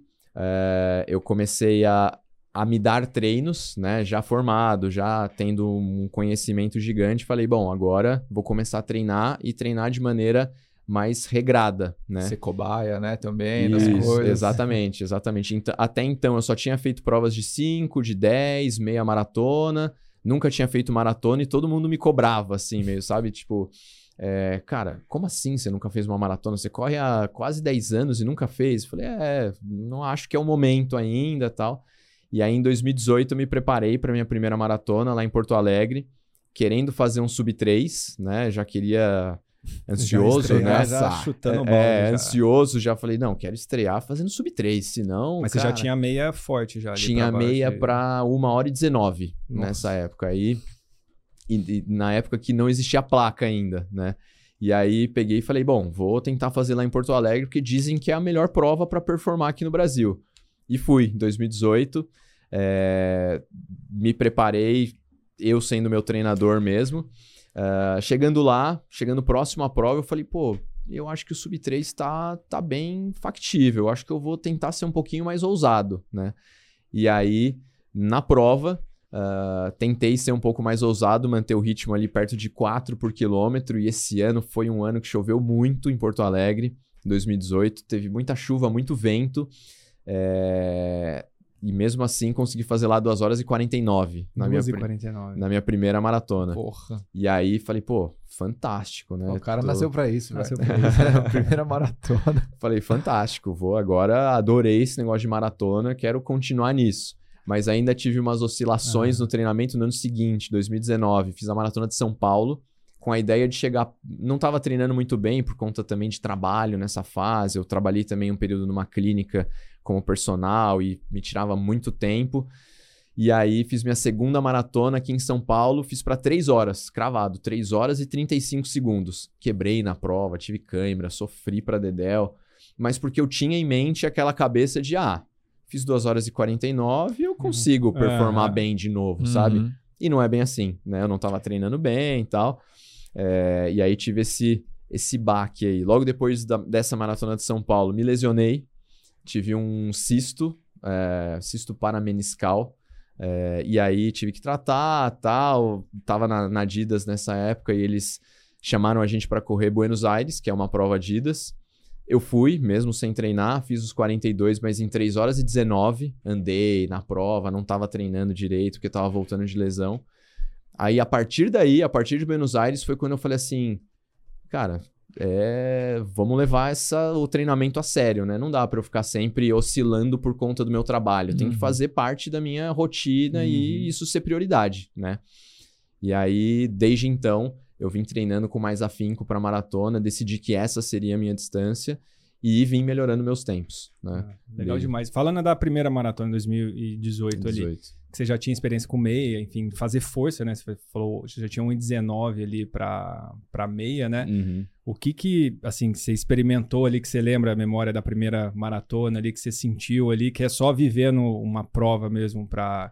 é, eu comecei a, a me dar treinos, né? Já formado, já tendo um conhecimento gigante. Falei, bom, agora vou começar a treinar e treinar de maneira mais regrada, né? Ser cobaia, né? Também, Isso, das coisas. Exatamente, exatamente. Então, até então eu só tinha feito provas de cinco, de dez, meia maratona. Nunca tinha feito maratona e todo mundo me cobrava, assim, meio, sabe? Tipo, é, cara, como assim você nunca fez uma maratona? Você corre há quase dez anos e nunca fez? Eu falei, é, não acho que é o momento ainda, tal. E aí, em dois mil e dezoito, eu me preparei para minha primeira maratona lá em Porto Alegre, querendo fazer um sub três, né? Já queria... Ansioso, já né? Já chutando é, bola, é já. ansioso, já falei, não, quero estrear fazendo sub três, senão... Mas cara, você já tinha meia forte já ali tinha pra meia baixo, para uma hora e dezenove nessa época aí. E, e na época que não existia placa ainda, né? E aí peguei e falei, bom, vou tentar fazer lá em Porto Alegre, porque dizem que é a melhor prova para performar aqui no Brasil. E fui, em dois mil e dezoito, é, me preparei, eu sendo meu treinador mesmo. Uh, chegando lá, chegando próximo à prova, eu falei, pô, eu acho que o sub três tá, tá bem factível, eu acho que eu vou tentar ser um pouquinho mais ousado, né? E aí, na prova, uh, tentei ser um pouco mais ousado, manter o ritmo ali perto de quatro por quilômetro, e esse ano foi um ano que choveu muito em Porto Alegre, em dois mil e dezoito, teve muita chuva, muito vento, é... e mesmo assim consegui fazer lá duas horas e quarenta e nove na, minha, quarenta e nove. na minha primeira maratona. Porra. E aí falei, pô, fantástico, né? O cara Tô... nasceu pra isso, nasceu velho. pra isso. Era a primeira maratona. Falei, fantástico, vou agora, adorei esse negócio de maratona, quero continuar nisso. Mas ainda tive umas oscilações ah. no treinamento no ano seguinte, dois mil e dezenove. Fiz a maratona de São Paulo, com a ideia de chegar... Não estava treinando muito bem por conta também de trabalho nessa fase. Eu trabalhei também um período numa clínica como personal e me tirava muito tempo. E aí fiz minha segunda maratona aqui em São Paulo, fiz para três horas, cravado, três horas e trinta e cinco segundos. Quebrei na prova, tive cãibra, sofri para dedéu, mas porque eu tinha em mente aquela cabeça de, ah, fiz duas horas e quarenta e nove, eu consigo uhum. performar uhum. bem de novo, uhum. sabe? E não é bem assim, né? Eu não tava treinando bem e tal. É, e aí tive esse, esse baque aí. Logo depois da, dessa maratona de São Paulo, me lesionei. Tive um cisto, é, cisto parameniscal. É, e aí tive que tratar, tal. Tava na, na Adidas nessa época e eles chamaram a gente para correr Buenos Aires, que é uma prova Adidas. Eu fui, mesmo sem treinar, fiz os quarenta e dois, mas em três horas e dezenove. Andei na prova, não tava treinando direito, porque tava voltando de lesão. Aí, a partir daí, a partir de Buenos Aires, foi quando eu falei assim, cara, é, vamos levar essa, o treinamento a sério, né? Não dá pra eu ficar sempre oscilando por conta do meu trabalho. Tem uhum. que fazer parte da minha rotina uhum. e isso ser prioridade, né? E aí, desde então, eu vim treinando com mais afinco pra maratona, decidi que essa seria a minha distância e vim melhorando meus tempos, né? Ah, legal desde... demais. Falando da primeira maratona em dois mil e dezoito ali, que você já tinha experiência com meia, enfim, fazer força, né? Você falou, você já tinha um e dezenove ali pra, pra meia, né? Uhum. O que que, assim, você experimentou ali, que você lembra a memória da primeira maratona ali, que você sentiu ali, que é só vivendo uma prova mesmo pra,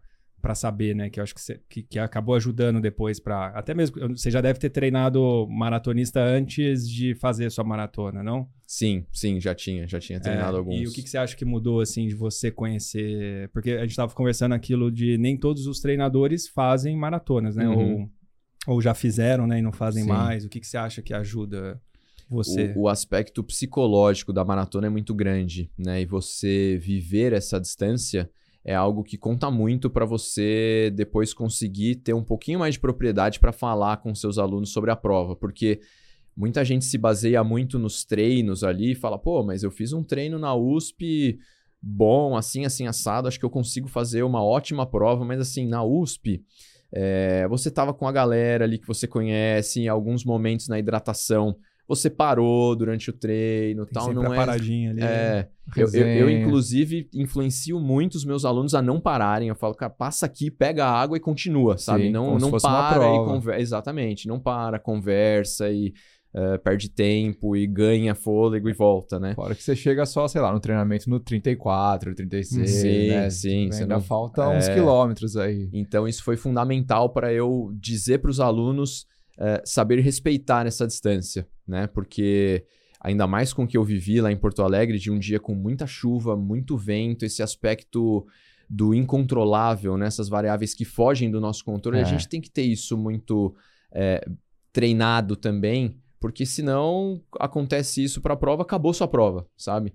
para saber, né? Que eu acho que, você, que, que acabou ajudando depois para até mesmo você já deve ter treinado maratonista antes de fazer sua maratona, não? Sim, sim, já tinha, já tinha treinado é, alguns. E o que, que você acha que mudou assim de você conhecer? Porque a gente estava conversando aquilo de nem todos os treinadores fazem maratonas, né? Uhum. Ou, ou já fizeram, né? E não fazem Sim. mais. O que, que você acha que ajuda você? O, o aspecto psicológico da maratona é muito grande, né? E você viver essa distância é algo que conta muito para você depois conseguir ter um pouquinho mais de propriedade para falar com seus alunos sobre a prova, porque muita gente se baseia muito nos treinos ali e fala, pô, mas eu fiz um treino na U S P bom, assim, assim, assado, acho que eu consigo fazer uma ótima prova, mas assim, na U S P, é, você tava com a galera ali que você conhece, em alguns momentos na hidratação, você parou durante o treino, Tem tal, sempre não a é... paradinha ali. É, eu, eu, eu, inclusive, influencio muito os meus alunos a não pararem. Eu falo, cara, passa aqui, pega a água e continua, sabe? Sim, não não para e conversa. Exatamente, não para, conversa e uh, perde tempo e ganha fôlego e volta, né? Fora que você chega só, sei lá, no treinamento no trinta e quatro, trinta e seis, sim, né? Sim, ainda não... falta é... uns quilômetros aí. Então, isso foi fundamental para eu dizer para os alunos uh, saber respeitar essa distância, né? Porque ainda mais com o que eu vivi lá em Porto Alegre, de um dia com muita chuva, muito vento, esse aspecto do incontrolável, né? Essas variáveis que fogem do nosso controle, é. A gente tem que ter isso muito é, treinado também, porque senão acontece isso para a prova, acabou sua prova, sabe?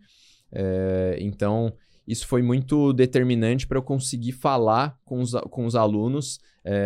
É, então, isso foi muito determinante para eu conseguir falar com os, com os alunos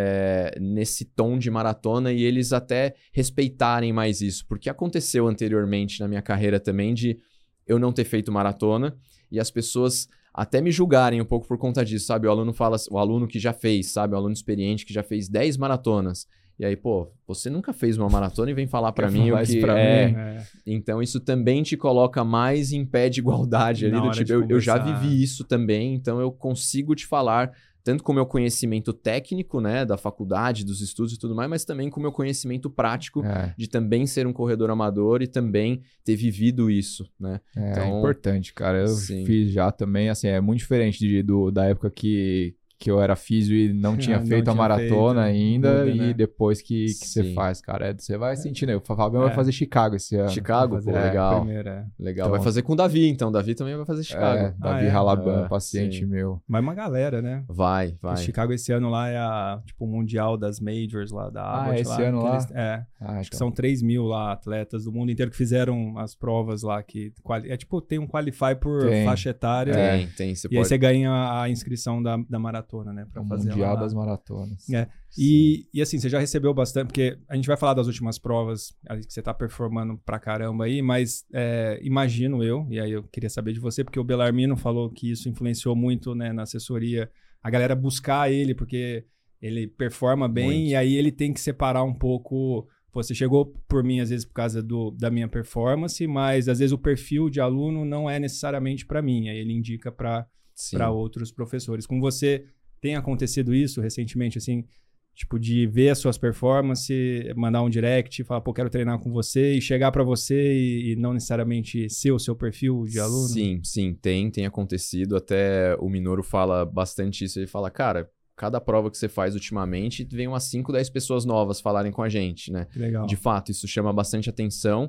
é, nesse tom de maratona e eles até respeitarem mais isso. Porque aconteceu anteriormente na minha carreira também de eu não ter feito maratona e as pessoas até me julgarem um pouco por conta disso, sabe? O aluno fala, o aluno que já fez, sabe? O aluno experiente que já fez dez maratonas. E aí, pô, você nunca fez uma maratona e vem falar pra mim o que pra é. mim, é. Então, isso também te coloca mais em pé de igualdade ali. Do tipo, eu, eu já vivi isso também, então eu consigo te falar, tanto com o meu conhecimento técnico, né, da faculdade, dos estudos e tudo mais, mas também com o meu conhecimento prático é. de também ser um corredor amador e também ter vivido isso, né? É, então, é importante, cara. Eu sim. fiz já também, assim, é muito diferente de, do, da época que... que eu era físio e não tinha não feito tinha a maratona feito, ainda, muda, e né? depois que, que você faz, cara, é, você vai sentindo. O Fabiano É. vai fazer Chicago esse ano. Chicago, fazer, pô, é, legal. Primeiro, é. Legal. Então, vai fazer com o Davi, então. O Davi também vai fazer Chicago. É, Davi ah, é? Halaban, É, paciente sim. meu. Vai uma galera, né? Vai, vai. Porque Chicago esse ano lá é a, tipo, o mundial das majors lá da Ah, Abbott. esse lá, ano que lá? eles- é. Ah, Acho que então. são três mil lá, atletas do mundo inteiro que fizeram as provas lá. Que quali- é tipo, tem um qualify por Tem. faixa etária. Tem, tem. Você E aí pode... você ganha a inscrição da, da maratona, né? Pra O fazer Mundial lá. das Maratonas. É. E, e assim, você já recebeu bastante, porque a gente vai falar das últimas provas ali que você tá performando pra caramba aí, mas é, imagino eu, e aí eu queria saber de você, porque o Bellarmino falou que isso influenciou muito, né, na assessoria, a galera buscar ele, porque ele performa bem, Muito. e aí ele tem que separar um pouco. Pô, você chegou por mim, às vezes, por causa do, da minha performance, mas às vezes o perfil de aluno não é necessariamente para mim, aí ele indica para Sim. para outros professores. Com você, tem acontecido isso recentemente, assim, tipo, de ver as suas performances, mandar um direct, falar, pô, quero treinar com você, e chegar para você e, e não necessariamente ser o seu perfil de aluno? Sim, sim, tem, tem acontecido. Até o Minoru fala bastante isso. Ele fala, cara, cada prova que você faz ultimamente, vem umas cinco, dez pessoas novas falarem com a gente, né? Que legal. De fato, isso chama bastante atenção.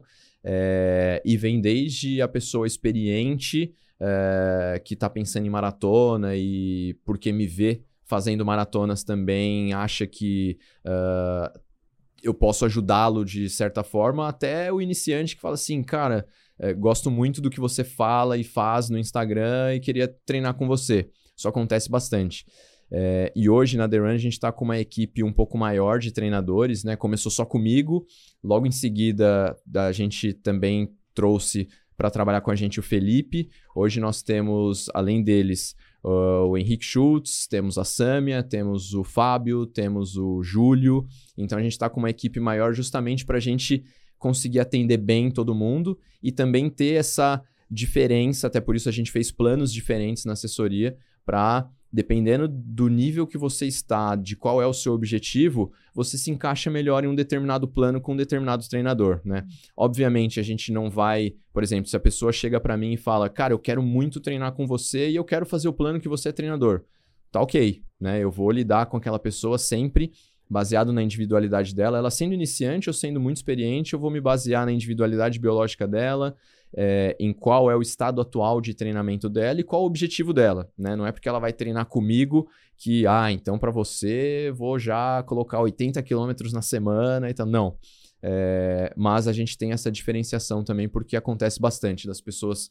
É, e vem desde a pessoa experiente, é, que tá pensando em maratona e porque me vê fazendo maratonas também, acha que uh, eu posso ajudá-lo de certa forma, até o iniciante que fala assim, cara, é, gosto muito do que você fala e faz no Instagram e queria treinar com você. Isso acontece bastante. É, e hoje na The Run a gente está com uma equipe um pouco maior de treinadores, né? Começou só comigo, logo em seguida a gente também trouxe para trabalhar com a gente o Felipe. Hoje nós temos, além deles, uh, o Henrique Schultz, temos a Sâmia, temos o Fábio, temos o Júlio. Então a gente está com uma equipe maior justamente para a gente conseguir atender bem todo mundo e também ter essa diferença, até por isso a gente fez planos diferentes na assessoria para, dependendo do nível que você está, de qual é o seu objetivo, você se encaixa melhor em um determinado plano com um determinado treinador, né? Obviamente, a gente não vai... Por exemplo, se a pessoa chega para mim e fala, cara, eu quero muito treinar com você e eu quero fazer o plano que você é treinador. tá ok, né? Eu vou lidar com aquela pessoa sempre baseado na individualidade dela. Ela sendo iniciante ou sendo muito experiente, eu vou me basear na individualidade biológica dela, é, em qual é o estado atual de treinamento dela e qual o objetivo dela, né? Não é porque ela vai treinar comigo que, ah, então para você vou já colocar oitenta quilômetros na semana, então não. É, mas a gente tem essa diferenciação também porque acontece bastante das pessoas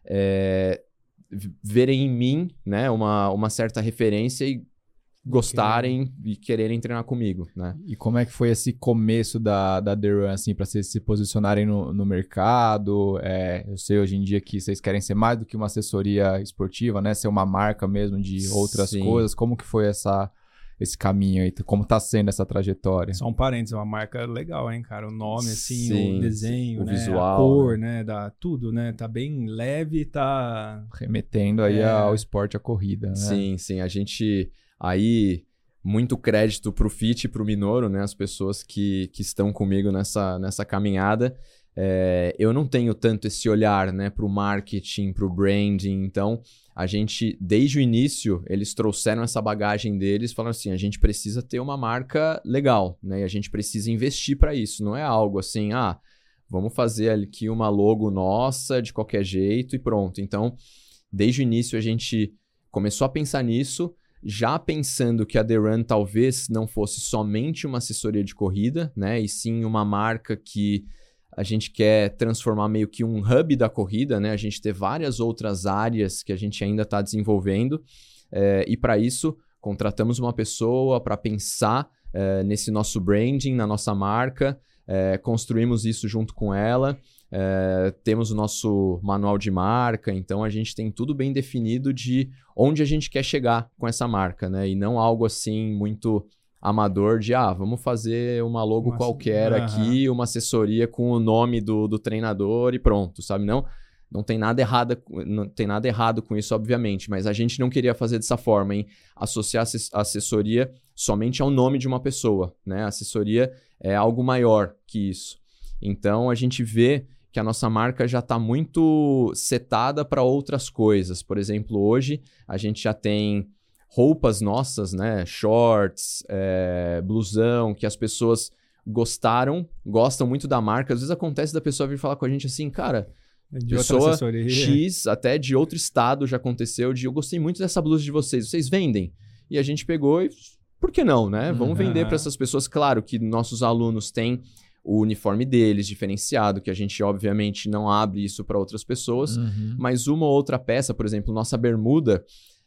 é, verem em mim, né, uma, uma certa referência e gostarem okay. e quererem treinar comigo, né? E como é que foi esse começo da, da The Run, assim, para vocês se posicionarem no, no mercado? É, eu sei hoje em dia que vocês querem ser mais do que uma assessoria esportiva, né? Ser uma marca mesmo de outras Sim. coisas. Como que foi essa, esse caminho aí? Como tá sendo essa trajetória? Só um parênteses, uma marca legal, hein, cara? O nome, assim, Sim, o desenho, o né? visual, a cor, né? né? Da, tudo, né? Tá bem leve, tá... Remetendo aí é... ao esporte, à corrida, né? Sim, sim. A gente... Aí, muito crédito pro Fit e pro Minoru, né? As pessoas que, que estão comigo nessa, nessa caminhada. É, eu não tenho tanto esse olhar, né? Pro marketing, pro branding. Então, a gente, desde o início, eles trouxeram essa bagagem deles, falando assim, a gente precisa ter uma marca legal, né? E a gente precisa investir para isso. Não é algo assim, ah, vamos fazer aqui uma logo nossa de qualquer jeito e pronto. Então, desde o início, a gente começou a pensar nisso, já pensando que a The Run talvez não fosse somente uma assessoria de corrida, né? E sim uma marca que a gente quer transformar meio que um hub da corrida, né? A gente ter várias outras áreas que a gente ainda está desenvolvendo. É, e para isso, contratamos uma pessoa para pensar é, nesse nosso branding, na nossa marca. É, construímos isso junto com ela. É, temos o nosso manual de marca, então a gente tem tudo bem definido de onde a gente quer chegar com essa marca, né? E não algo assim muito amador de, ah, vamos fazer uma logo Nossa, qualquer uh-huh. aqui, uma assessoria com o nome do, do treinador e pronto, sabe? Não, não tem nada errado, não tem nada errado com isso, obviamente, mas a gente não queria fazer dessa forma, hein? Associar a assessoria somente ao nome de uma pessoa, né? A assessoria é algo maior que isso. Então, a gente vê que a nossa marca já está muito setada para outras coisas. Por exemplo, hoje a gente já tem roupas nossas, né? Shorts, é, blusão, que as pessoas gostaram, gostam muito da marca. Às vezes acontece da pessoa vir falar com a gente assim, cara, de pessoa X, até de outro estado já aconteceu, de eu gostei muito dessa blusa de vocês, vocês vendem? E a gente pegou e, por que não, né? Vamos uhum. vender para essas pessoas. Claro que nossos alunos têm o uniforme deles diferenciado, que a gente obviamente não abre isso para outras pessoas, uhum. mas uma ou outra peça, por exemplo, nossa bermuda,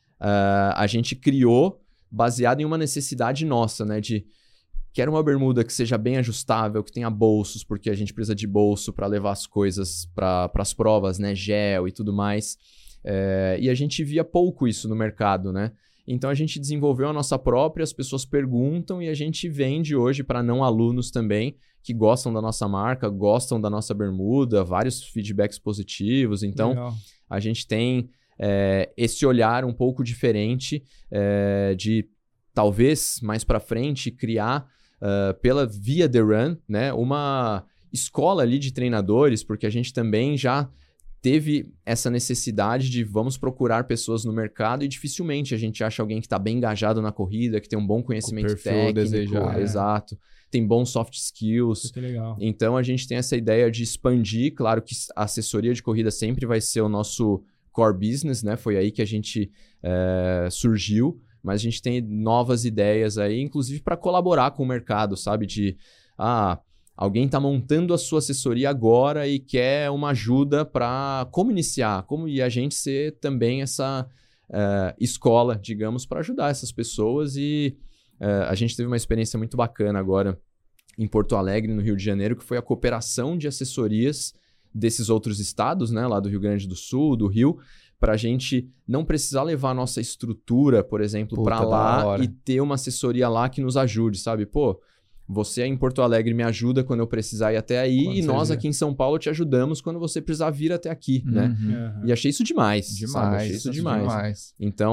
uh, a gente criou baseado em uma necessidade nossa, né? De quero uma bermuda que seja bem ajustável, que tenha bolsos, porque a gente precisa de bolso para levar as coisas para as provas, né? Gel e tudo mais. É, e a gente via pouco isso no mercado, né? Então a gente desenvolveu a nossa própria, as pessoas perguntam e a gente vende hoje para não alunos também, que gostam da nossa marca, gostam da nossa bermuda, vários feedbacks positivos. Então Legal. A gente tem é, esse olhar um pouco diferente é, de talvez mais para frente criar Uh, pela via The Run, né, uma escola ali de treinadores, porque a gente também já teve essa necessidade de vamos procurar pessoas no mercado e dificilmente a gente acha alguém que está bem engajado na corrida, que tem um bom conhecimento técnico, desejado, exato, é. tem bons soft skills. Que legal. Então a gente tem essa ideia de expandir, claro que a assessoria de corrida sempre vai ser o nosso core business, né, foi aí que a gente uh, surgiu. Mas a gente tem novas ideias aí, inclusive para colaborar com o mercado, sabe? De, ah, alguém está montando a sua assessoria agora e quer uma ajuda para como iniciar, como e a gente ser também essa uh, escola, digamos, para ajudar essas pessoas. E uh, a gente teve uma experiência muito bacana agora em Porto Alegre, no Rio de Janeiro, que foi a cooperação de assessorias desses outros estados, né? Lá do Rio Grande do Sul, do Rio, para a gente não precisar levar a nossa estrutura, por exemplo, para lá e ter uma assessoria lá que nos ajude, sabe? Pô, você em Porto Alegre me ajuda quando eu precisar ir até aí quando e nós aqui em São Paulo te ajudamos quando você precisar vir até aqui, uhum. né? Uhum. E achei isso demais, demais sabe? Achei isso demais. demais. Então,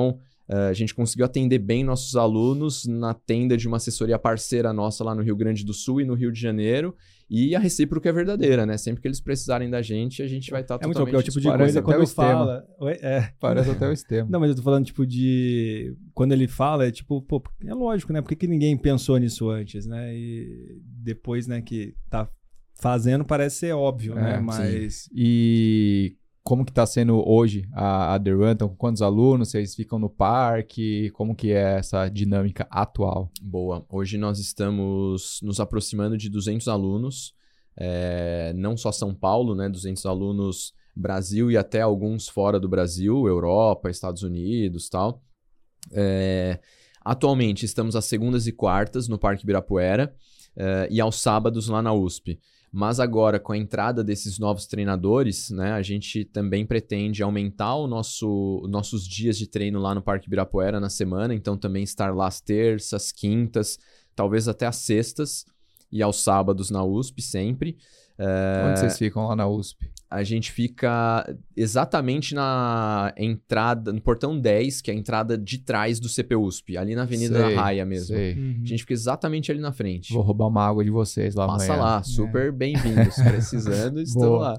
Uh, a gente conseguiu atender bem nossos alunos na tenda de uma assessoria parceira nossa lá no Rio Grande do Sul e no Rio de Janeiro. E a recíproca é verdadeira, né? Sempre que eles precisarem da gente, a gente vai estar tá é totalmente... É muito bom, é o tipo de coisa quando fala... Oi? É. Parece até o Estema. Não, mas eu tô falando, tipo, de... Quando ele fala, é tipo, pô, é lógico, né? Por que, que ninguém pensou nisso antes, né? E depois, né, que tá fazendo, parece ser óbvio, é, né? Mas... Sim. E... Como que tá sendo hoje a, a The Run? Então, com quantos alunos? Vocês ficam no parque? Como que é essa dinâmica atual? Boa. Hoje nós estamos nos aproximando de duzentos alunos. É, não só São Paulo, né? duzentos alunos Brasil e até alguns fora do Brasil, Europa, Estados Unidos e tal. É, atualmente estamos às segundas e quartas no Parque Ibirapuera é, e aos sábados lá na U S P. Mas agora, com a entrada desses novos treinadores, né, a gente também pretende aumentar o nosso, nossos dias de treino lá no Parque Ibirapuera na semana. Então, também estar lá às terças, quintas, talvez até às sextas e aos sábados na U S P sempre. É... Onde vocês ficam lá na U S P? A gente fica exatamente na entrada, no portão dez, que é a entrada de trás do C P U S P, ali na Avenida sei, da Raia mesmo. Uhum. A gente fica exatamente ali na frente. Vou roubar uma água de vocês lá Passa amanhã. lá, super é. bem-vindos. Precisando, estão lá.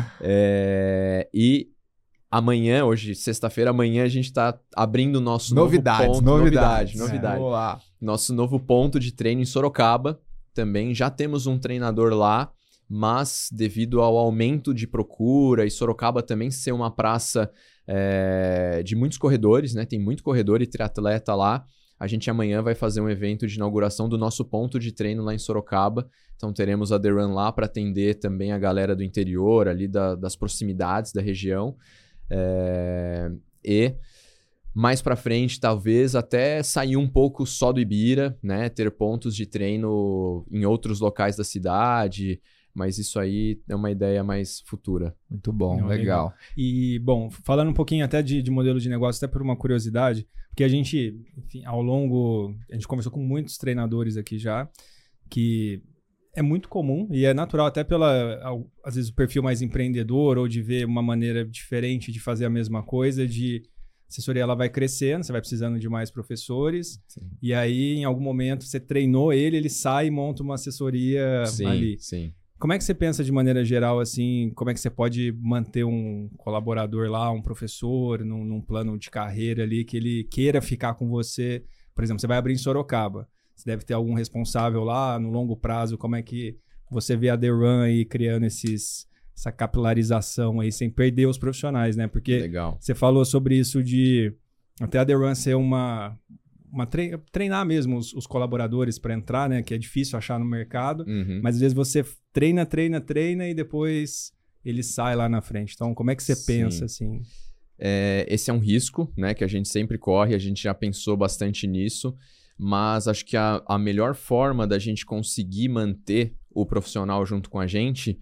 É... E amanhã, hoje, sexta-feira, amanhã a gente está abrindo o nosso novidades, novo ponto. Novidades, novidade, novidade. É. Vamos lá. Nosso novo ponto de treino em Sorocaba. Também já temos um treinador lá, mas devido ao aumento de procura e Sorocaba também ser uma praça é, de muitos corredores, né? Tem muito corredor e triatleta lá. A gente amanhã vai fazer um evento de inauguração do nosso ponto de treino lá em Sorocaba. Então teremos a The Run lá para atender também a galera do interior, ali da, das proximidades da região. É, e mais para frente, talvez até sair um pouco só do Ibira, né? Ter pontos de treino em outros locais da cidade. Mas isso aí é uma ideia mais futura. Muito bom, Não, legal. legal. E, bom, falando um pouquinho até de, de modelo de negócio, até por uma curiosidade, porque a gente, enfim, ao longo... A gente conversou com muitos treinadores aqui já, que é muito comum e é natural até pela, às vezes, o perfil mais empreendedor ou de ver uma maneira diferente de fazer a mesma coisa, de... A assessoria ela vai crescendo, você vai precisando de mais professores. Sim. E aí, em algum momento, você treinou ele, ele sai e monta uma assessoria sim, ali. Sim. Como é que você pensa de maneira geral, assim, como é que você pode manter um colaborador lá, um professor, num, num plano de carreira ali, que ele queira ficar com você? Por exemplo, você vai abrir em Sorocaba, você deve ter algum responsável lá no longo prazo, como é que você vê a The Run aí criando esses, essa capilarização aí, sem perder os profissionais, né? Porque legal. Você falou sobre isso de até a The Run ser uma... Uma tre- treinar mesmo os, os colaboradores para entrar, né? Que é difícil achar no mercado. Uhum. Mas às vezes você treina, treina, treina e depois ele sai lá na frente. Então, como é que você Sim. pensa assim? É, esse é um risco, né? Que a gente sempre corre. A gente já pensou bastante nisso. Mas acho que a, a melhor forma da gente conseguir manter o profissional junto com a gente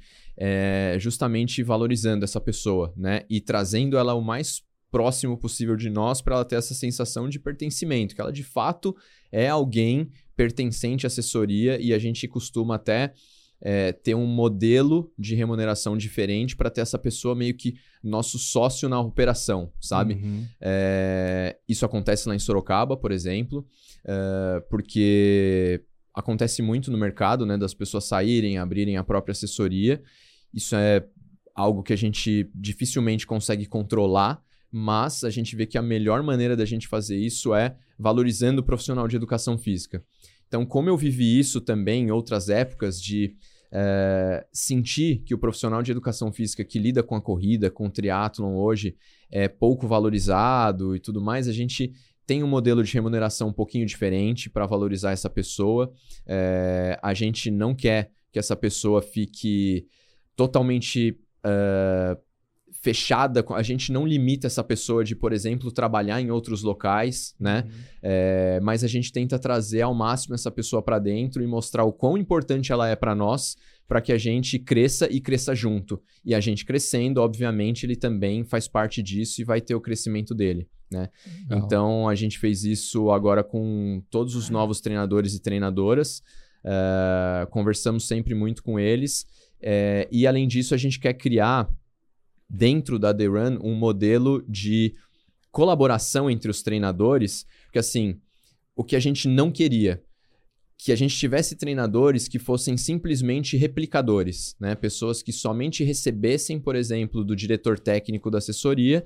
é justamente valorizando essa pessoa, né? E trazendo ela o mais próximo possível de nós para ela ter essa sensação de pertencimento, que ela de fato é alguém pertencente à assessoria e a gente costuma até é, ter um modelo de remuneração diferente para ter essa pessoa meio que nosso sócio na operação, sabe? Uhum. É, isso acontece lá em Sorocaba, por exemplo, é, porque acontece muito no mercado, né, das pessoas saírem, abrirem a própria assessoria. Isso é algo que a gente dificilmente consegue controlar, mas a gente vê que a melhor maneira da gente fazer isso é valorizando o profissional de educação física. Então, como eu vivi isso também em outras épocas de é, sentir que o profissional de educação física que lida com a corrida, com o triatlon hoje, é pouco valorizado e tudo mais, a gente tem um modelo de remuneração um pouquinho diferente para valorizar essa pessoa. É, a gente não quer que essa pessoa fique totalmente... Uh, fechada, a gente não limita essa pessoa de, por exemplo, trabalhar em outros locais, né? Uhum. É, mas a gente tenta trazer ao máximo essa pessoa para dentro e mostrar o quão importante ela é para nós, para que a gente cresça e cresça junto. E a gente crescendo, obviamente, ele também faz parte disso e vai ter o crescimento dele, né? Legal. Então, a gente fez isso agora com todos os novos treinadores e treinadoras. Uh, conversamos sempre muito com eles. Uh, e, além disso, a gente quer criar dentro da The Run um modelo de colaboração entre os treinadores, porque assim, o que a gente não queria, que a gente tivesse treinadores que fossem simplesmente replicadores, né? Pessoas que somente recebessem, por exemplo, do diretor técnico da assessoria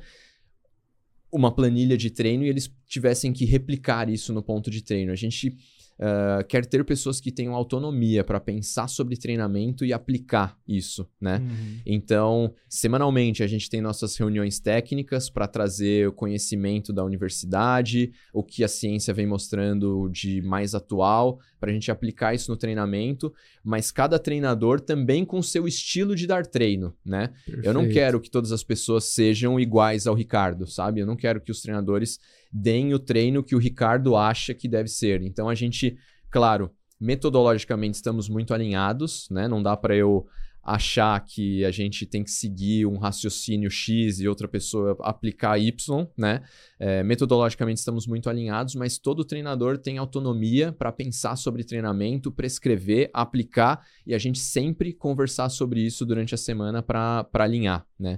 uma planilha de treino e eles tivessem que replicar isso no ponto de treino. A gente uh, quer ter pessoas que tenham autonomia para pensar sobre treinamento e aplicar isso, né? Uhum. Então, semanalmente a gente tem nossas reuniões técnicas para trazer o conhecimento da universidade, o que a ciência vem mostrando de mais atual, para a gente aplicar isso no treinamento, mas cada treinador também com seu estilo de dar treino, né? Perfeito. Eu não quero que todas as pessoas sejam iguais ao Ricardo, sabe? Eu não quero que os treinadores deem o treino que o Ricardo acha que deve ser. Então a gente, claro, metodologicamente estamos muito alinhados, né? Não dá para eu achar que a gente tem que seguir um raciocínio X e outra pessoa aplicar Y, né? É, metodologicamente estamos muito alinhados, mas todo treinador tem autonomia para pensar sobre treinamento, prescrever, aplicar e a gente sempre conversar sobre isso durante a semana para alinhar, né?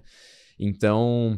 Então,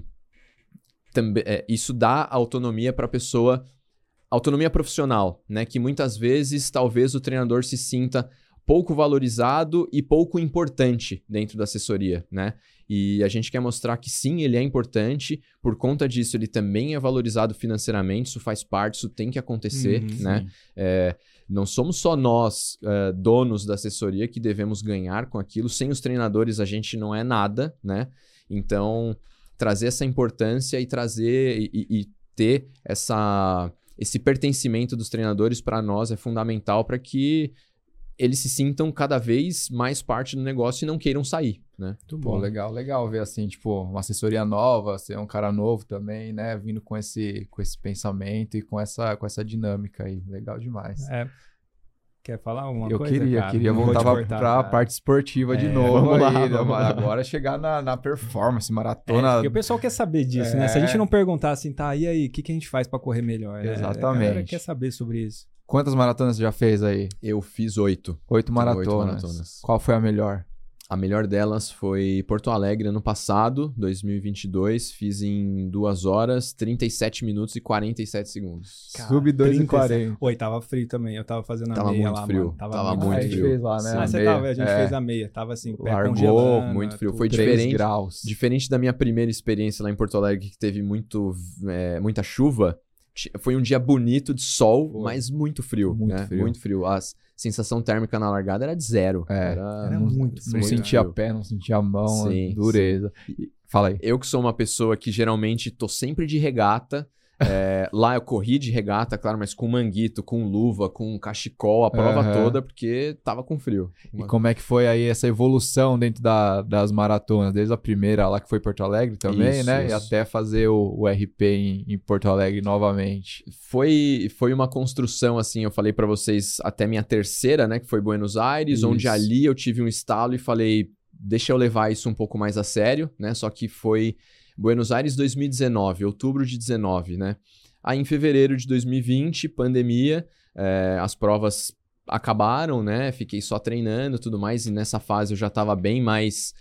também, é, isso dá autonomia para a pessoa, autonomia profissional, né? Que muitas vezes talvez o treinador se sinta pouco valorizado e pouco importante dentro da assessoria, né? E a gente quer mostrar que sim, ele é importante, por conta disso ele também é valorizado financeiramente, isso faz parte, isso tem que acontecer, uhum, né? É, não somos só nós, uh, donos da assessoria, que devemos ganhar com aquilo, sem os treinadores a gente não é nada, né? Então, trazer essa importância e trazer e, e ter essa, esse pertencimento dos treinadores para nós é fundamental para que eles se sintam cada vez mais parte do negócio e não queiram sair, né? Muito bom. Pô, legal, legal ver assim, tipo, uma assessoria nova, ser um cara novo também, né? Vindo com esse, com esse pensamento e com essa, com essa dinâmica aí. Legal demais. É. Quer falar alguma eu coisa, queria, cara? queria Não voltar para a parte esportiva é, de novo. Vamos aí, lá, vamos lá. Agora chegar na, na performance, maratona. É, porque o pessoal quer saber disso, é. né? Se a gente não perguntar assim, tá, e aí, o que, que a gente faz para correr melhor? Né? Exatamente. A galera quer saber sobre isso. Quantas maratonas você já fez aí? Eu fiz oito. Oito maratonas. Oito maratonas. Qual foi a melhor? A melhor delas foi Porto Alegre ano passado, dois mil e vinte e dois. Fiz em duas horas, trinta e sete minutos e quarenta e sete segundos. Sub dois e quarenta. Oi, tava frio também. Eu tava fazendo a tava meia muito lá, frio. Mano. Tava, tava muito muito frio. frio. A gente fez lá, né? Ah, a você meia. tava, a gente é. fez a meia. Tava assim, pé Largou, congelando, muito frio. Tudo. Foi diferente. graus. Diferente da minha primeira experiência lá em Porto Alegre, que teve muito, é, muita chuva. Foi um dia bonito de sol, Foi. mas muito frio. Muito né? frio. Muito frio. A sensação térmica na largada era de zero. É, era, era muito frio. Não sentia a pé, não sentia a mão, sim, a dureza. Sim. Fala aí. Eu que sou uma pessoa que geralmente tô sempre de regata. É, lá eu corri de regata, claro, mas com manguito, com luva, com cachecol, a prova uhum. toda, porque tava com frio. E como é que foi aí essa evolução dentro da, das maratonas? Desde a primeira lá que foi Porto Alegre também, isso, né? Isso. E até fazer o, o R P em, em Porto Alegre novamente. Foi, foi uma construção, assim, eu falei pra vocês, até minha terceira, né? Que foi Buenos Aires, isso. onde ali eu tive um estalo e falei, deixa eu levar isso um pouco mais a sério, né? Só que foi Buenos Aires dois mil e dezenove, outubro de dezenove, né? Aí em fevereiro de dois mil e vinte, pandemia, é, as provas acabaram, né? Fiquei só treinando e tudo mais, e nessa fase eu já estava bem mais...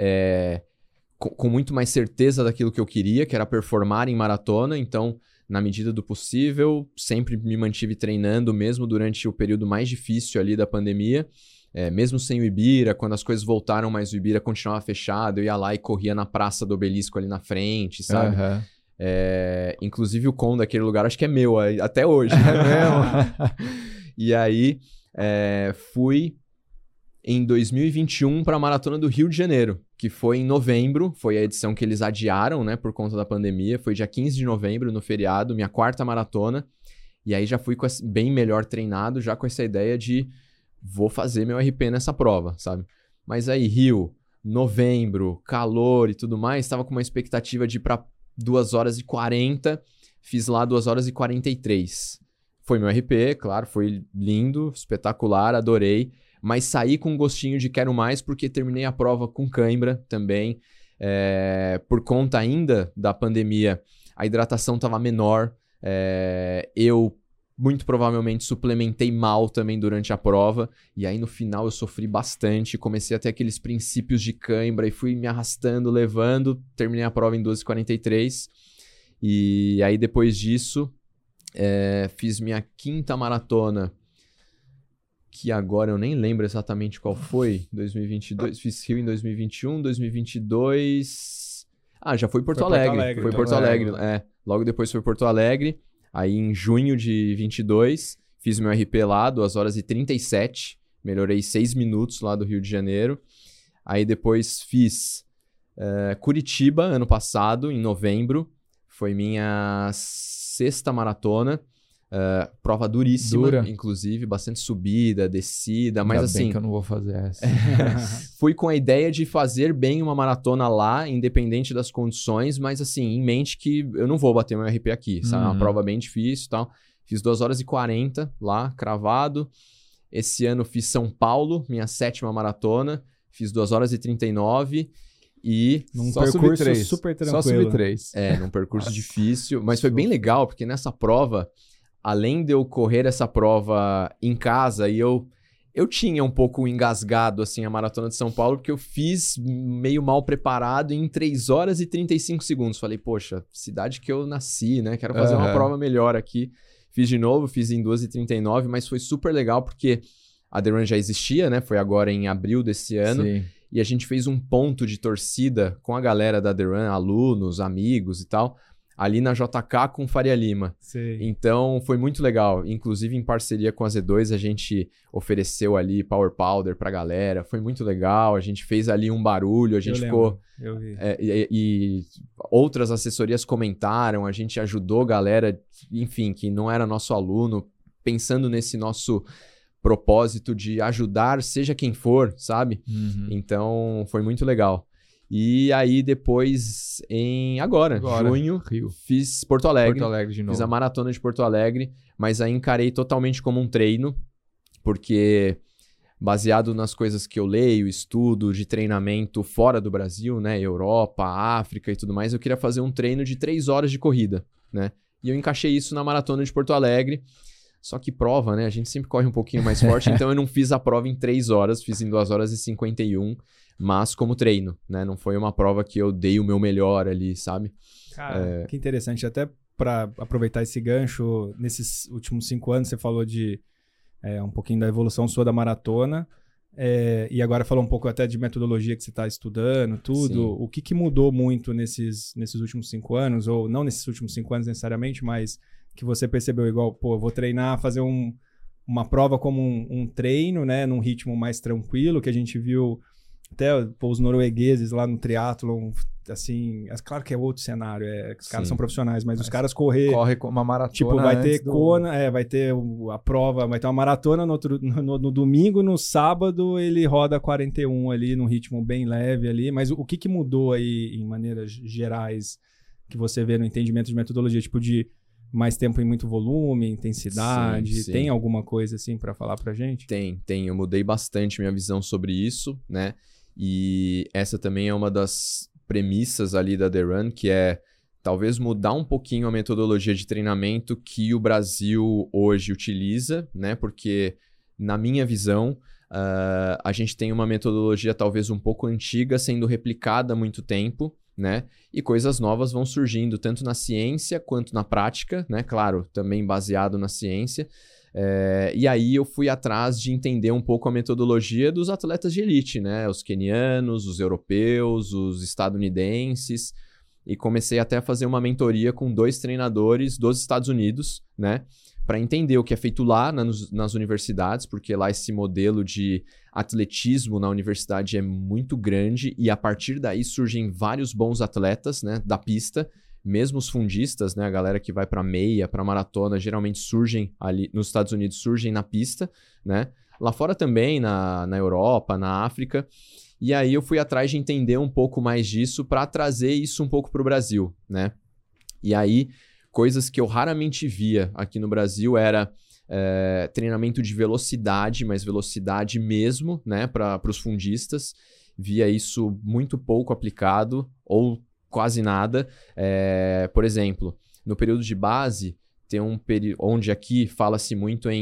É, com, com muito mais certeza daquilo que eu queria, que era performar em maratona, então, na medida do possível, sempre me mantive treinando, mesmo durante o período mais difícil ali da pandemia. É, mesmo sem o Ibira, quando as coisas voltaram, mas o Ibira continuava fechado, eu ia lá e corria na Praça do Obelisco ali na frente, sabe? Uhum. É, inclusive o com daquele lugar, acho que é meu até hoje. É mesmo? E aí, é, fui em dois mil e vinte e um para a Maratona do Rio de Janeiro, que foi em novembro, foi a edição que eles adiaram, né, por conta da pandemia, foi dia quinze de novembro, no feriado, minha quarta maratona, e aí já fui com esse, bem melhor treinado, já com essa ideia de vou fazer meu R P nessa prova, sabe? Mas aí, Rio, novembro, calor e tudo mais, estava com uma expectativa de ir para duas horas e quarenta, fiz lá duas horas e quarenta e três. Foi meu R P, claro, foi lindo, espetacular, adorei, mas saí com um gostinho de quero mais porque terminei a prova com cãibra também. É, por conta ainda da pandemia, a hidratação estava menor, é, eu... muito provavelmente suplementei mal também durante a prova, e aí no final eu sofri bastante, comecei a ter aqueles princípios de cãibra e fui me arrastando, levando, terminei a prova em doze e quarenta e três, E aí depois disso, é, fiz minha quinta maratona, que agora eu nem lembro exatamente qual foi, dois mil e vinte e dois, fiz Rio em dois mil e vinte e um, dois mil e vinte e dois... Ah, já foi Porto foi Alegre, Porto Alegre, foi Porto Alegre, Alegre, é. Logo depois foi Porto Alegre, aí em junho de vinte e dois, fiz meu R P lá, duas horas e trinta e sete, melhorei seis minutos lá do Rio de Janeiro. Aí depois fiz uh, Curitiba, ano passado, em novembro, foi minha sexta maratona. Uh, prova duríssima, Dura. Inclusive, bastante subida, descida, mas Ainda assim... bem que eu não vou fazer essa. Fui com a ideia de fazer bem uma maratona lá, independente das condições, mas assim, em mente que eu não vou bater meu R P aqui, sabe? É uma prova bem difícil e tal. Fiz duas horas e quarenta lá, cravado. Esse ano fiz São Paulo, minha sétima maratona, fiz duas horas e trinta e nove e... Num só percurso super tranquilo. Só subir três. É, num percurso difícil, mas foi bem legal, porque nessa prova... Além de eu correr essa prova em casa, e eu, eu tinha um pouco engasgado assim, a Maratona de São Paulo, porque eu fiz meio mal preparado em três horas e trinta e cinco segundos. Falei, poxa, cidade que eu nasci, né? Quero fazer uhum. uma prova melhor aqui. Fiz de novo, fiz em duas e trinta e nove, mas foi super legal, porque a The Run já existia, né? Foi agora em abril desse ano. Sim. E a gente fez um ponto de torcida com a galera da The Run, alunos, amigos e tal, ali na J K com Faria Lima. Sim. Então, foi muito legal. Inclusive, em parceria com a Z dois, a gente ofereceu ali Power Powder pra galera. Foi muito legal. A gente fez ali um barulho. A gente eu ficou... Eu vi. É, e, e outras assessorias comentaram. A gente ajudou galera, enfim, que não era nosso aluno, pensando nesse nosso propósito de ajudar, seja quem for, sabe? Uhum. Então, foi muito legal. E aí depois, em agora, agora junho, Rio. Fiz Porto Alegre. Porto Alegre de novo. Fiz a maratona de Porto Alegre, mas aí encarei totalmente como um treino, porque baseado nas coisas que eu leio, estudo de treinamento fora do Brasil, né, Europa, África e tudo mais, eu queria fazer um treino de três horas de corrida, né? E eu encaixei isso na maratona de Porto Alegre. Só que prova, né? A gente sempre corre um pouquinho mais forte, então eu não fiz a prova em três horas, fiz em duas horas e cinquenta e um, mas como treino, né? Não foi uma prova que eu dei o meu melhor ali, sabe? Cara, é... que interessante. Até para aproveitar esse gancho, nesses últimos cinco anos você falou de é, um pouquinho da evolução sua da maratona, é, e agora falou um pouco até de metodologia que você está estudando, tudo. Sim. O que, que mudou muito nesses, nesses últimos cinco anos, ou não nesses últimos cinco anos necessariamente, mas... que você percebeu igual, pô, vou treinar, fazer um, uma prova como um, um treino, né, num ritmo mais tranquilo, que a gente viu até pô, os noruegueses lá no triatlon, assim, é claro que é outro cenário, é, os caras Sim. são profissionais, mas, mas os caras correr... Corre com uma maratona Tipo, vai ter do... Kona, é, vai ter a prova, vai ter uma maratona no, outro, no, no domingo, no sábado ele roda quarenta e um ali, num ritmo bem leve ali, mas o, o que que mudou aí, em maneiras gerais, que você vê no entendimento de metodologia, tipo de... mais tempo em muito volume, intensidade? Sim, sim. Tem alguma coisa assim para falar pra gente? Tem, tem. Eu mudei bastante minha visão sobre isso, né? E essa também é uma das premissas ali da The Run, que é talvez mudar um pouquinho a metodologia de treinamento que o Brasil hoje utiliza, né? Porque, na minha visão, uh, a gente tem uma metodologia talvez um pouco antiga sendo replicada há muito tempo, né? E coisas novas vão surgindo tanto na ciência quanto na prática, né? Claro, também baseado na ciência. É, e aí eu fui atrás de entender um pouco a metodologia dos atletas de elite, né? Os quenianos, os europeus, os estadunidenses. E comecei até a fazer uma mentoria com dois treinadores dos Estados Unidos, né? Para entender o que é feito lá nas, nas universidades, porque lá esse modelo de atletismo na universidade é muito grande e a partir daí surgem vários bons atletas, né, da pista, mesmo os fundistas, né, a galera que vai para meia, para maratona, geralmente surgem ali nos Estados Unidos, surgem na pista, né? Lá fora também, na, na Europa, na África. E aí eu fui atrás de entender um pouco mais disso para trazer isso um pouco para o Brasil, né? E aí... coisas que eu raramente via aqui no Brasil era é, treinamento de velocidade, mas velocidade mesmo, né, para os fundistas. Via isso muito pouco aplicado ou quase nada. É, por exemplo, no período de base, tem um período onde aqui fala-se muito em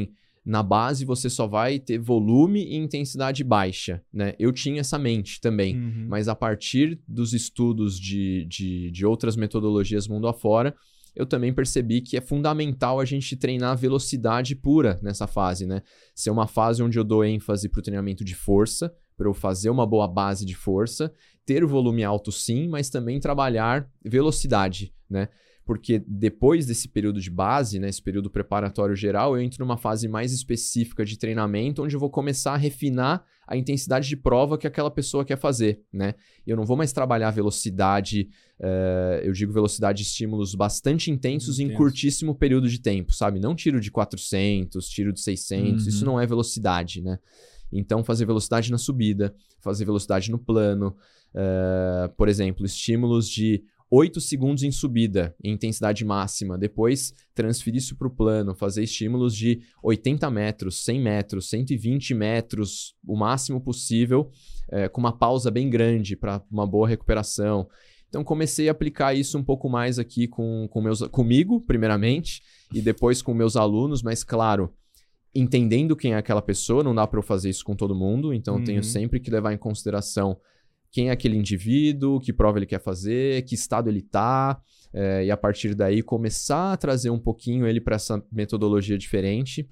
na base você só vai ter volume e intensidade baixa, né? Eu tinha essa mente também, uhum. mas a partir dos estudos de, de, de outras metodologias mundo afora, eu também percebi que é fundamental a gente treinar velocidade pura nessa fase, né? Ser uma fase onde eu dou ênfase para o treinamento de força, para eu fazer uma boa base de força, ter o volume alto sim, mas também trabalhar velocidade, né? Porque depois desse período de base, né, esse período preparatório geral, eu entro numa fase mais específica de treinamento, onde eu vou começar a refinar a intensidade de prova que aquela pessoa quer fazer, né? Eu não vou mais trabalhar velocidade, uh, eu digo velocidade de estímulos bastante intensos Intenso. em curtíssimo período de tempo, sabe? Não tiro de quatrocentos, tiro de seiscentos, uhum. isso não é velocidade, né? Então, fazer velocidade na subida, fazer velocidade no plano, uh, por exemplo, estímulos de oito segundos em subida, em intensidade máxima. Depois, transferir isso para o plano, fazer estímulos de oitenta metros, cem metros, cento e vinte metros, o máximo possível, é, com uma pausa bem grande para uma boa recuperação. Então, comecei a aplicar isso um pouco mais aqui com, com meus, comigo, primeiramente, e depois com meus alunos, mas, claro, entendendo quem é aquela pessoa, não dá para eu fazer isso com todo mundo, então uhum. eu tenho sempre que levar em consideração quem é aquele indivíduo, que prova ele quer fazer, que estado ele está, é, e a partir daí começar a trazer um pouquinho ele para essa metodologia diferente.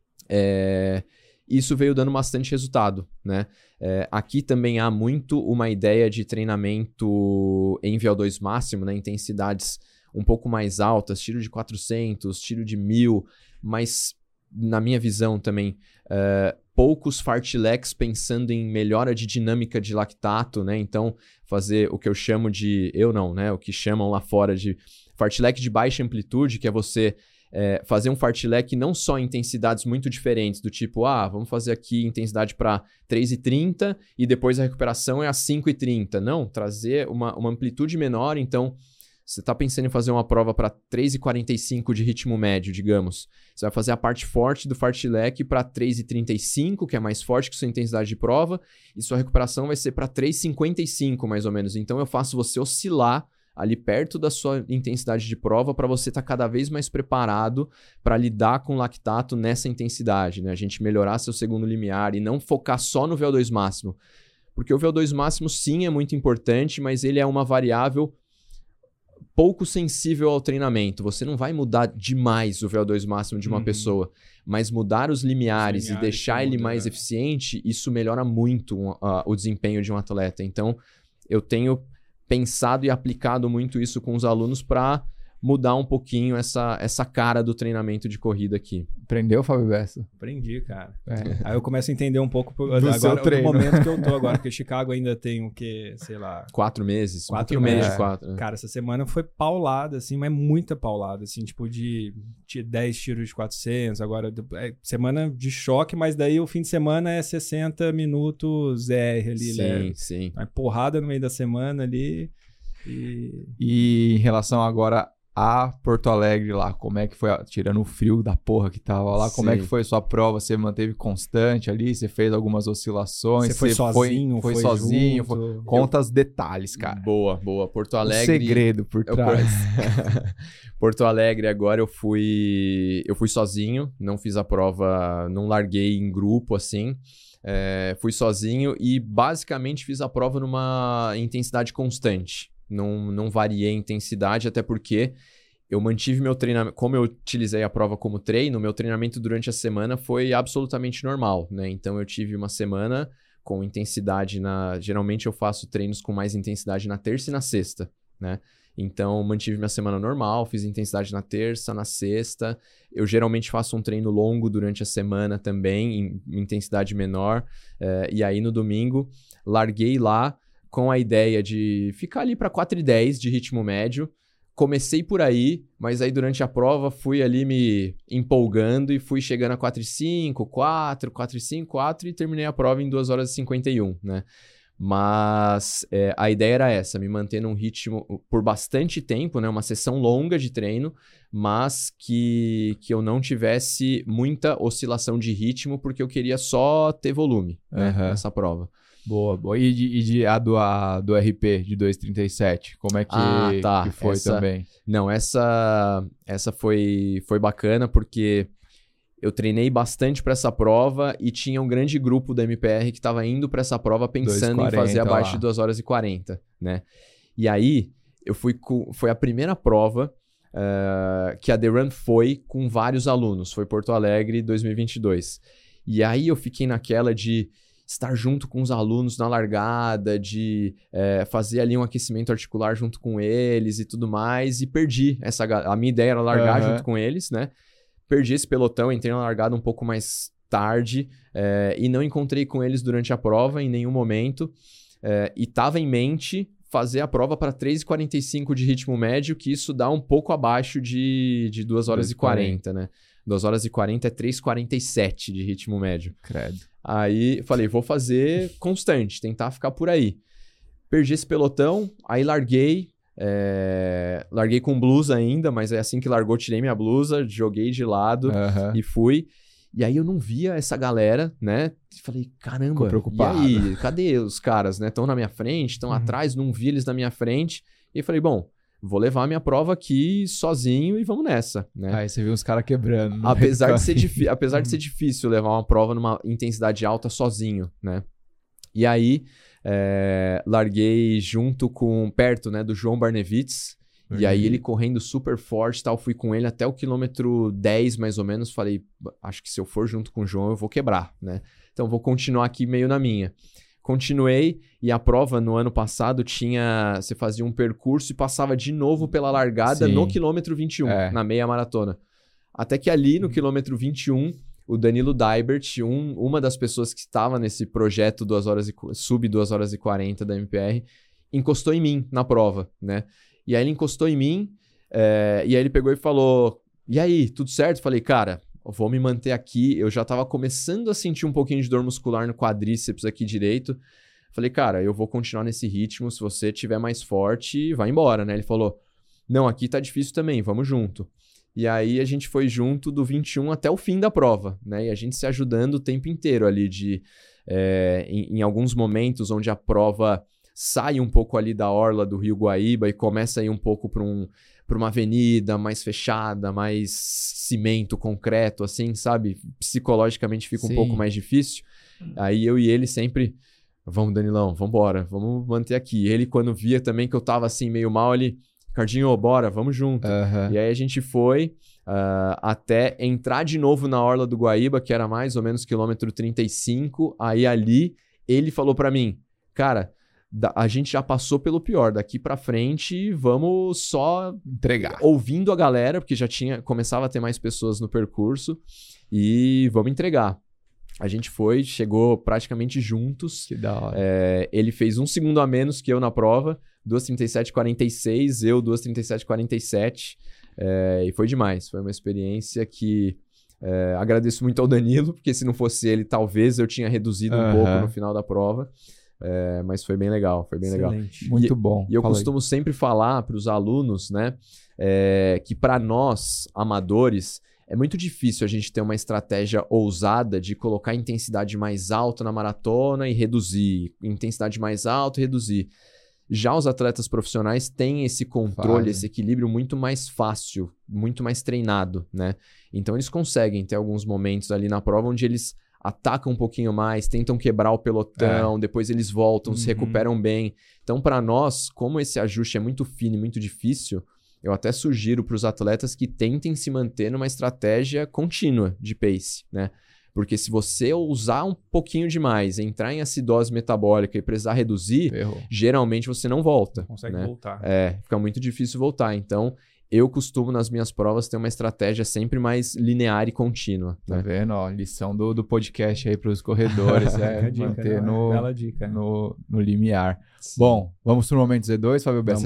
É, isso veio dando bastante resultado, né? É, aqui também há muito uma ideia de treinamento em V O dois máximo, né? Intensidades um pouco mais altas, tiro de quatrocentos, tiro de mil, mas na minha visão também, uh, poucos fartleks pensando em melhora de dinâmica de lactato, né? Então, fazer o que eu chamo de... Eu não, né? O que chamam lá fora de fartlek de baixa amplitude, que é você é, fazer um fartlek não só em intensidades muito diferentes, do tipo, ah, vamos fazer aqui intensidade para três e trinta e depois a recuperação é a cinco e trinta. Não, trazer uma, uma amplitude menor, então... Você está pensando em fazer uma prova para três e quarenta e cinco de ritmo médio, digamos. Você vai fazer a parte forte do fartlek para três e trinta e cinco, que é mais forte que sua intensidade de prova, e sua recuperação vai ser para três e cinquenta e cinco, mais ou menos. Então, eu faço você oscilar ali perto da sua intensidade de prova para você estar tá cada vez mais preparado para lidar com o lactato nessa intensidade, né? A gente melhorar seu segundo limiar e não focar só no V O dois máximo. Porque o V O dois máximo, sim, é muito importante, mas ele é uma variável pouco sensível ao treinamento. Você não vai mudar demais o V O dois máximo de uma uhum. pessoa, mas mudar os limiares, os limiares e deixar ele muda, mais né? eficiente, isso melhora muito uh, o desempenho de um atleta. Então, eu tenho pensado e aplicado muito isso com os alunos para mudar um pouquinho essa, essa cara do treinamento de corrida aqui. Aprendeu, Fábio Bessa? Aprendi, cara. É. Aí eu começo a entender um pouco do agora, no momento que eu tô agora, porque Chicago ainda tem o quê, sei lá... Quatro meses. Quatro um meses. É. Quatro. Cara, essa semana foi paulada, assim, mas muita paulada, assim, tipo de, de dez tiros de quatrocentos, agora é semana de choque, mas daí o fim de semana é sessenta minutos R ali, sim, né? Sim, sim. Aí porrada no meio da semana ali e... E em relação agora... a Porto Alegre lá, como é que foi, tirando o frio da porra que tava lá, como Sim. é que foi a sua prova? Você manteve constante ali? Você fez algumas oscilações? Você foi você sozinho? Foi, foi sozinho? Foi... Conta Eu... os detalhes, cara. Boa, boa. Porto Alegre... O segredo por trás. Porto Alegre, agora eu fui... Eu fui sozinho, não fiz a prova, não larguei em grupo, assim. É, fui sozinho e basicamente fiz a prova numa intensidade constante. Não, não variei a intensidade, até porque eu mantive meu treinamento... Como eu utilizei a prova como treino, meu treinamento durante a semana foi absolutamente normal, né? Então, eu tive uma semana com intensidade na... Geralmente, eu faço treinos com mais intensidade na terça e na sexta, né? Então, mantive minha semana normal, fiz intensidade na terça, na sexta. Eu geralmente faço um treino longo durante a semana também, em intensidade menor. É, e aí, no domingo, larguei lá com a ideia de ficar ali para quatro e dez de ritmo médio. Comecei por aí, mas aí durante a prova fui ali me empolgando e fui chegando a quatro e cinco, quatro, quatro e cinco, quatro e terminei a prova em duas horas e cinquenta e um, né? Mas é, a ideia era essa, me manter num ritmo por bastante tempo, né? Uma sessão longa de treino, mas que, que eu não tivesse muita oscilação de ritmo, porque eu queria só ter volume, né? Uhum. Nessa prova. Boa, boa. E, de, e de, a, do, a do R P de dois e trinta e sete, como é que, ah, tá. que foi essa, também? Não, essa, essa foi, foi bacana porque eu treinei bastante para essa prova e tinha um grande grupo da M P R que estava indo para essa prova pensando em fazer abaixo lá. de duas horas e quarenta, né? E aí, eu fui com, foi a primeira prova uh, que a The Run foi com vários alunos. Foi Porto Alegre dois mil e vinte e dois. E aí eu fiquei naquela de estar junto com os alunos na largada, de é, fazer ali um aquecimento articular junto com eles e tudo mais, e perdi essa... A minha ideia era largar uhum. junto com eles, né? Perdi esse pelotão, entrei na largada um pouco mais tarde é, e não encontrei com eles durante a prova em nenhum momento. É, e estava em mente fazer a prova para três e quarenta e cinco de ritmo médio, que isso dá um pouco abaixo de, de duas horas e quarenta, né? duas horas e quarenta é três e quarenta e sete de ritmo médio. Credo. Aí falei, vou fazer constante, tentar ficar por aí. Perdi esse pelotão, aí larguei, é... larguei com blusa ainda, mas é assim que largou, tirei minha blusa, joguei de lado uhum. e fui. E aí eu não via essa galera, né? Falei, caramba, ficou preocupado. E aí, cadê os caras, né? Estão na minha frente, estão uhum. atrás, não vi eles na minha frente. E falei, bom, vou levar minha prova aqui sozinho e vamos nessa, né? Aí você viu os caras quebrando. Apesar, de ser, difi- apesar de ser difícil levar uma prova numa intensidade alta sozinho, né? E aí, é, larguei junto com, perto, né, do João Barnevitz. Uhum. E aí ele correndo super forte e tal, fui com ele até o quilômetro dez, mais ou menos. Falei, acho que se eu for junto com o João eu vou quebrar, né? Então vou continuar aqui meio na minha. Continuei e a prova no ano passado tinha... Você fazia um percurso e passava de novo pela largada Sim. no quilômetro vinte e um, é. na meia maratona. Até que ali no quilômetro vinte e um, o Danilo Daibert, um, uma das pessoas que estava nesse projeto duas horas e, sub duas horas e quarenta da M P R, encostou em mim na prova, né? E aí ele encostou em mim é, e aí ele pegou e falou, e aí, tudo certo? Falei, cara... Vou me manter aqui. Eu já tava começando a sentir um pouquinho de dor muscular no quadríceps aqui direito. Falei, cara, eu vou continuar nesse ritmo. Se você tiver mais forte, vai embora, né? Ele falou, não, aqui tá difícil também, vamos junto. E aí a gente foi junto do vinte e um até o fim da prova, né? E a gente se ajudando o tempo inteiro ali de... É, em, em alguns momentos onde a prova sai um pouco ali da orla do Rio Guaíba e começa a ir um pouco para um... para uma avenida mais fechada, mais cimento, concreto, assim, sabe? Psicologicamente fica Sim. um pouco mais difícil. Aí eu e ele sempre, vamos, Danilão, vamos embora, vamos manter aqui. Ele, quando via também que eu tava assim, meio mal, ele, Ricardinho, bora, vamos junto. Uhum. E aí a gente foi uh, até entrar de novo na orla do Guaíba, que era mais ou menos quilômetro trinta e cinco. Aí ali, ele falou pra mim, cara... a gente já passou pelo pior, daqui pra frente vamos só entregar, ouvindo a galera, porque já tinha, começava a ter mais pessoas no percurso e vamos entregar. A gente foi, chegou praticamente juntos. Que da hora. É, ele fez um segundo a menos que eu na prova, duas trinta e sete quarenta e seis, eu duas trinta e sete quarenta e sete, é, e foi demais. Foi uma experiência que é, agradeço muito ao Danilo, porque se não fosse ele, talvez eu tinha reduzido um uhum. pouco no final da prova. É, mas foi bem legal, foi bem Excelente. legal. Muito e, bom. E eu Fala costumo aí. sempre falar para os alunos, né, é, que para nós, amadores, é muito difícil a gente ter uma estratégia ousada de colocar intensidade mais alta na maratona e reduzir, intensidade mais alta e reduzir. Já os atletas profissionais têm esse controle, Fazem. esse equilíbrio muito mais fácil, muito mais treinado, né? Então eles conseguem ter alguns momentos ali na prova onde eles atacam um pouquinho mais, tentam quebrar o pelotão, é. depois eles voltam, uhum. se recuperam bem. Então, para nós, como esse ajuste é muito fino e muito difícil, eu até sugiro para os atletas que tentem se manter numa estratégia contínua de pace, né? Porque se você usar um pouquinho demais, entrar em acidose metabólica e precisar reduzir, Errou. geralmente você não volta. Não consegue né? voltar. É, fica muito difícil voltar. Então, eu costumo, nas minhas provas, ter uma estratégia sempre mais linear e contínua. Tá né? vendo? Ó, lição do, do podcast aí para os corredores. é dica, manter não, no, bela dica. No, no limiar. Sim. Bom, vamos pro momento Z dois, Fábio Bessa.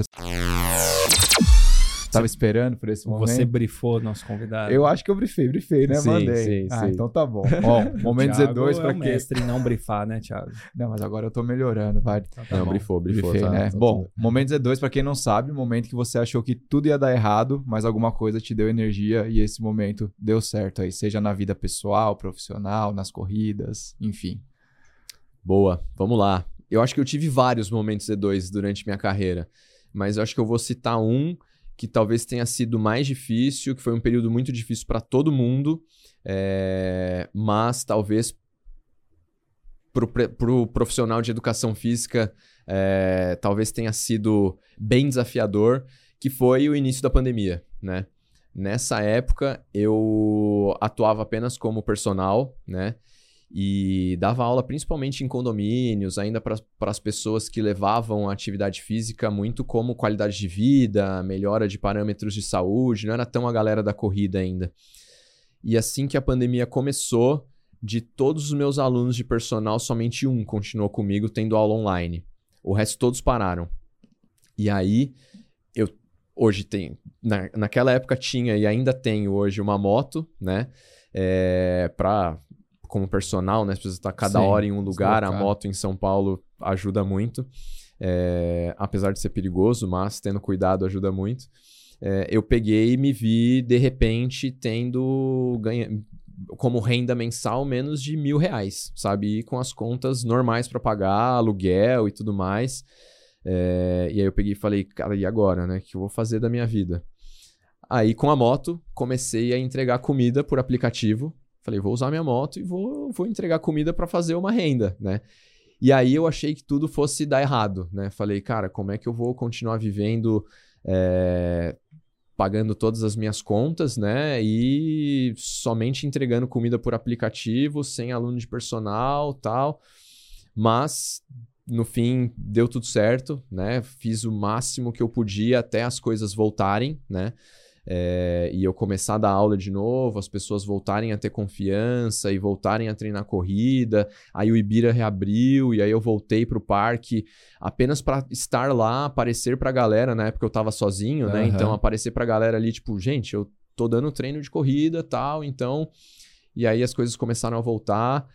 Tava esperando por esse momento. Você brifou nosso convidado. Eu acho que eu brifei, brifei, né? Sim, Mandei. sim, ah, sim. então tá bom. Bom, momento Z dois para é quem... mestre em não brifar, né, Thiago? Não, mas agora eu tô melhorando, vai. Tá, tá não, bom. brifou, brifou. Brifei, tá, né? tá, bom, tá momento Z dois, para quem não sabe, o momento que você achou que tudo ia dar errado, mas alguma coisa te deu energia e esse momento deu certo aí, seja na vida pessoal, profissional, nas corridas, enfim. Boa, vamos lá. Eu acho que eu tive vários momentos Z dois durante minha carreira, mas eu acho que eu vou citar um que talvez tenha sido mais difícil, que foi um período muito difícil para todo mundo, é, mas talvez para o pro profissional de educação física é, talvez tenha sido bem desafiador, que foi o início da pandemia, né? Nessa época, eu atuava apenas como personal, né? E dava aula principalmente em condomínios, ainda para as pessoas que levavam a atividade física muito como qualidade de vida, melhora de parâmetros de saúde, não era tão a galera da corrida ainda. E assim que a pandemia começou, de todos os meus alunos de personal, somente um continuou comigo tendo aula online. O resto todos pararam. E aí, eu hoje tenho... Na, naquela época tinha e ainda tenho hoje uma moto, né? É, para... como personal, né? Você precisa estar cada Sim, hora em um lugar. A moto em São Paulo ajuda muito. É, apesar de ser perigoso, mas tendo cuidado ajuda muito. É, eu peguei e me vi, de repente, tendo ganha, como renda mensal menos de mil reais, sabe? E com as contas normais para pagar, aluguel e tudo mais. É, e aí eu peguei e falei, cara, e agora, né? O que eu vou fazer da minha vida? Aí, com a moto, comecei a entregar comida por aplicativo. Falei, vou usar minha moto e vou, vou entregar comida para fazer uma renda, né? E aí eu achei que tudo fosse dar errado, né? Falei, cara, como é que eu vou continuar vivendo, é, pagando todas as minhas contas, né? E somente entregando comida por aplicativo, sem aluno de personal e tal. Mas, no fim, deu tudo certo, né? Fiz o máximo que eu podia até as coisas voltarem, né? É, e eu começar a dar aula de novo, as pessoas voltarem a ter confiança e voltarem a treinar corrida. Aí o Ibira reabriu e aí eu voltei pro parque apenas para estar lá, aparecer pra galera. Na época eu tava sozinho, né? Uhum. Então aparecer pra galera ali, tipo, gente, eu tô dando treino de corrida e tal, então... E aí as coisas começaram a voltar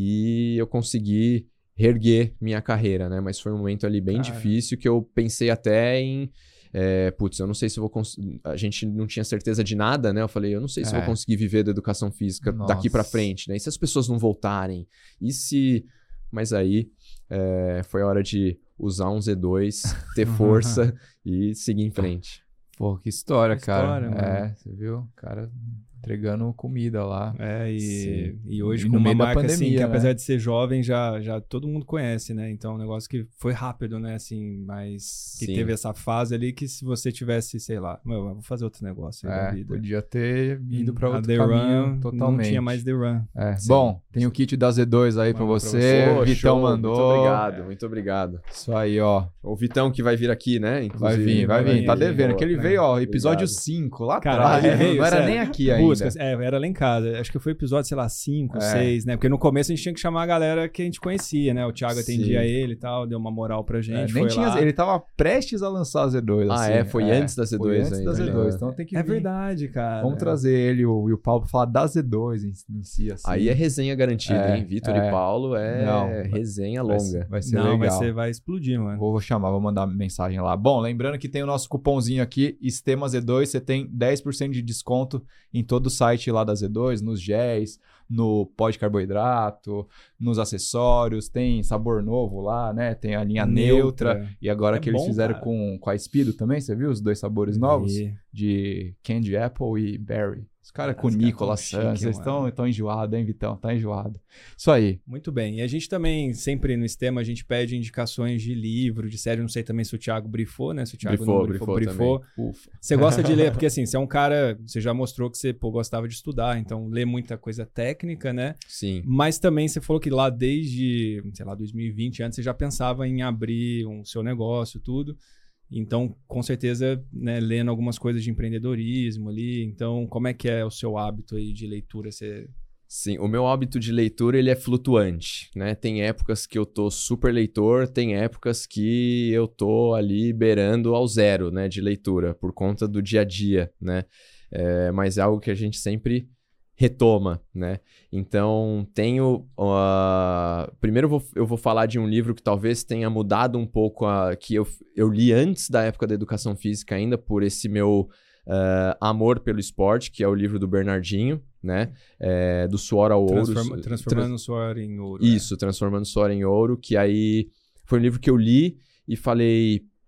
e eu consegui reerguer minha carreira, né? Mas foi um momento ali bem Cara. difícil que eu pensei até em... É, putz, eu não sei se eu vou conseguir... A gente não tinha certeza de nada, né? Eu falei, eu não sei se é. eu vou conseguir viver da educação física Nossa. daqui pra frente, né? E se as pessoas não voltarem? E se... Mas aí é, foi a hora de usar um Z dois, ter força e seguir em frente. Pô, que história, que cara. História, é, você viu? Cara... entregando comida lá. É, e, e hoje e com uma marca pandemia, assim, que né? apesar de ser jovem, já, já todo mundo conhece, né? Então, é um negócio que foi rápido, né? Assim, mas que Sim. teve essa fase ali que se você tivesse, sei lá, eu vou fazer outro negócio aí é, da vida. Podia ter ido pra outro The caminho Run, totalmente. Não tinha mais The Run. É. Bom, tem o kit da Z dois aí pra você. Pra você. O Vitão Show. mandou. Muito obrigado, muito obrigado. Isso aí, ó. O Vitão que vai vir aqui, né? Inclusive. Vai vir, vai vir. Tá devendo. Boa, que ele né? veio, ó, episódio cinco, lá atrás. Cara, veio, não era sério. nem aqui ainda. Buscas, é, era lá em casa. Acho que foi episódio, sei lá, cinco, seis, é. né? Porque no começo a gente tinha que chamar a galera que a gente conhecia, né? O Thiago atendia Sim. ele e tal, deu uma moral pra gente. É, nem foi tinha, lá. Ele tava prestes a lançar a Z dois. Ah, assim. é? Foi é, antes da Z dois foi antes ainda. da Z dois, então tem que vir. É verdade, cara. Vamos trazer ele e o, e o Paulo pra falar da Z dois em, em si, assim. Aí é resenha garantida, é, hein? Vitor é. e Paulo é Não, resenha vai, longa. Vai ser Não, legal. Vai, ser, vai explodir, mano. Vou, vou chamar, vou mandar mensagem lá. Bom, lembrando que tem o nosso cupomzinho aqui, Estema Z dois, você tem dez por cento de desconto em todo o site lá da Z dois, nos géis, no pó de carboidrato, nos acessórios, tem sabor novo lá, né? Tem a linha neutra, neutra e agora é que bom, eles fizeram com, com a Speedo também, você viu os dois sabores novos? E... De Candy Apple e Berry. Os caras com Nicolas Santos, vocês estão enjoados, hein, Vitão? Tá enjoado. Isso aí. Muito bem. E a gente também, sempre no Estema, a gente pede indicações de livro, de série. Não sei também se o Thiago brifou, né? Se o Thiago brifou, não brifou, brifou. brifou. Ufa. Você gosta de ler, porque assim, você é um cara, você já mostrou que você pô, gostava de estudar, então lê muita coisa técnica, né? Sim. Mas também você falou que lá desde, sei lá, dois mil e vinte, antes você já pensava em abrir um seu negócio, tudo. Então, com certeza, né, lendo algumas coisas de empreendedorismo ali. Então, como é que é o seu hábito aí de leitura? Você... Sim, o meu hábito de leitura, ele é flutuante, né? Tem épocas que eu tô super leitor, tem épocas que eu tô ali beirando ao zero, né, de leitura, por conta do dia a dia, né? É, mas é algo que a gente sempre retoma, né? Então, tenho... Uh... Primeiro eu vou, eu vou falar de um livro que talvez tenha mudado um pouco, a... que eu, eu li antes da época da educação física ainda, por esse meu uh, amor pelo esporte, que é o livro do Bernardinho, né? É, do suor ao Transforma, ouro. Transformando o suor em ouro. Isso, é. Transformando o suor em ouro, que aí foi um livro que eu li e falei...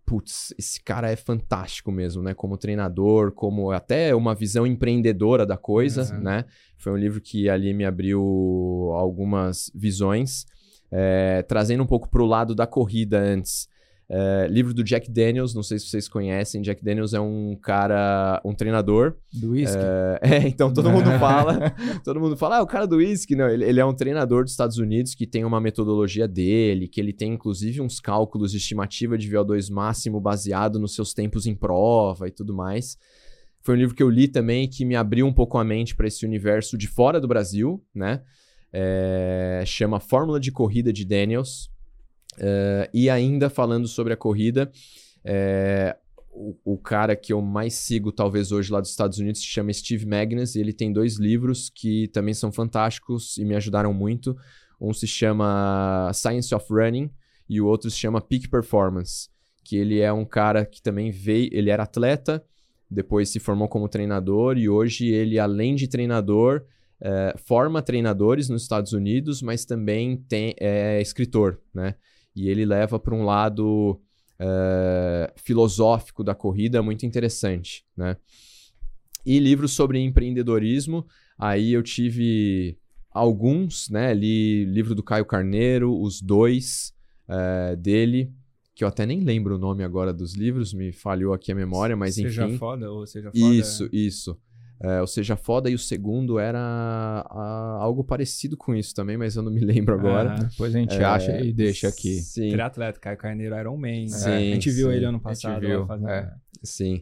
putz, esse cara é fantástico mesmo, né? Como treinador, como até uma visão empreendedora da coisa, uhum. né? Foi um livro que ali me abriu algumas visões, é, trazendo um pouco para o lado da corrida antes. É, livro do Jack Daniels, não sei se vocês conhecem. Jack Daniels é um cara, um treinador. Do whisky? É, é, então todo mundo fala, todo mundo fala, ah, o cara do whisky. Não, ele, ele é um treinador dos Estados Unidos que tem uma metodologia dele, que ele tem inclusive uns cálculos de estimativa de V O dois máximo baseado nos seus tempos em prova e tudo mais. Foi um livro que eu li também que me abriu um pouco a mente para esse universo de fora do Brasil, né? É, chama Fórmula de Corrida de Daniels. Uh, e ainda falando sobre a corrida, é, o, o cara que eu mais sigo talvez hoje lá dos Estados Unidos se chama Steve Magness, e ele tem dois livros que também são fantásticos e me ajudaram muito. Um se chama Science of Running e o outro se chama Peak Performance, que ele é um cara que também veio, ele era atleta, depois se formou como treinador e hoje ele, além de treinador, é, forma treinadores nos Estados Unidos, mas também tem, é escritor, né? E ele leva para um lado uh, filosófico da corrida muito interessante, né? E livros sobre empreendedorismo, aí eu tive alguns, né? Li livro do Caio Carneiro, os dois uh, dele, que eu até nem lembro o nome agora dos livros, me falhou aqui a memória, mas seja enfim. Seja Foda ou Seja Foda? Isso, isso. É, ou Seja Foda, e o segundo era a, algo parecido com isso também, mas eu não me lembro agora. Ah, depois a gente é, acha e deixa aqui. Sim. Triatleta, Caio Carneiro, Iron Man. Sim, é, a gente viu sim, ele ano passado. Viu, fazendo... é. Sim.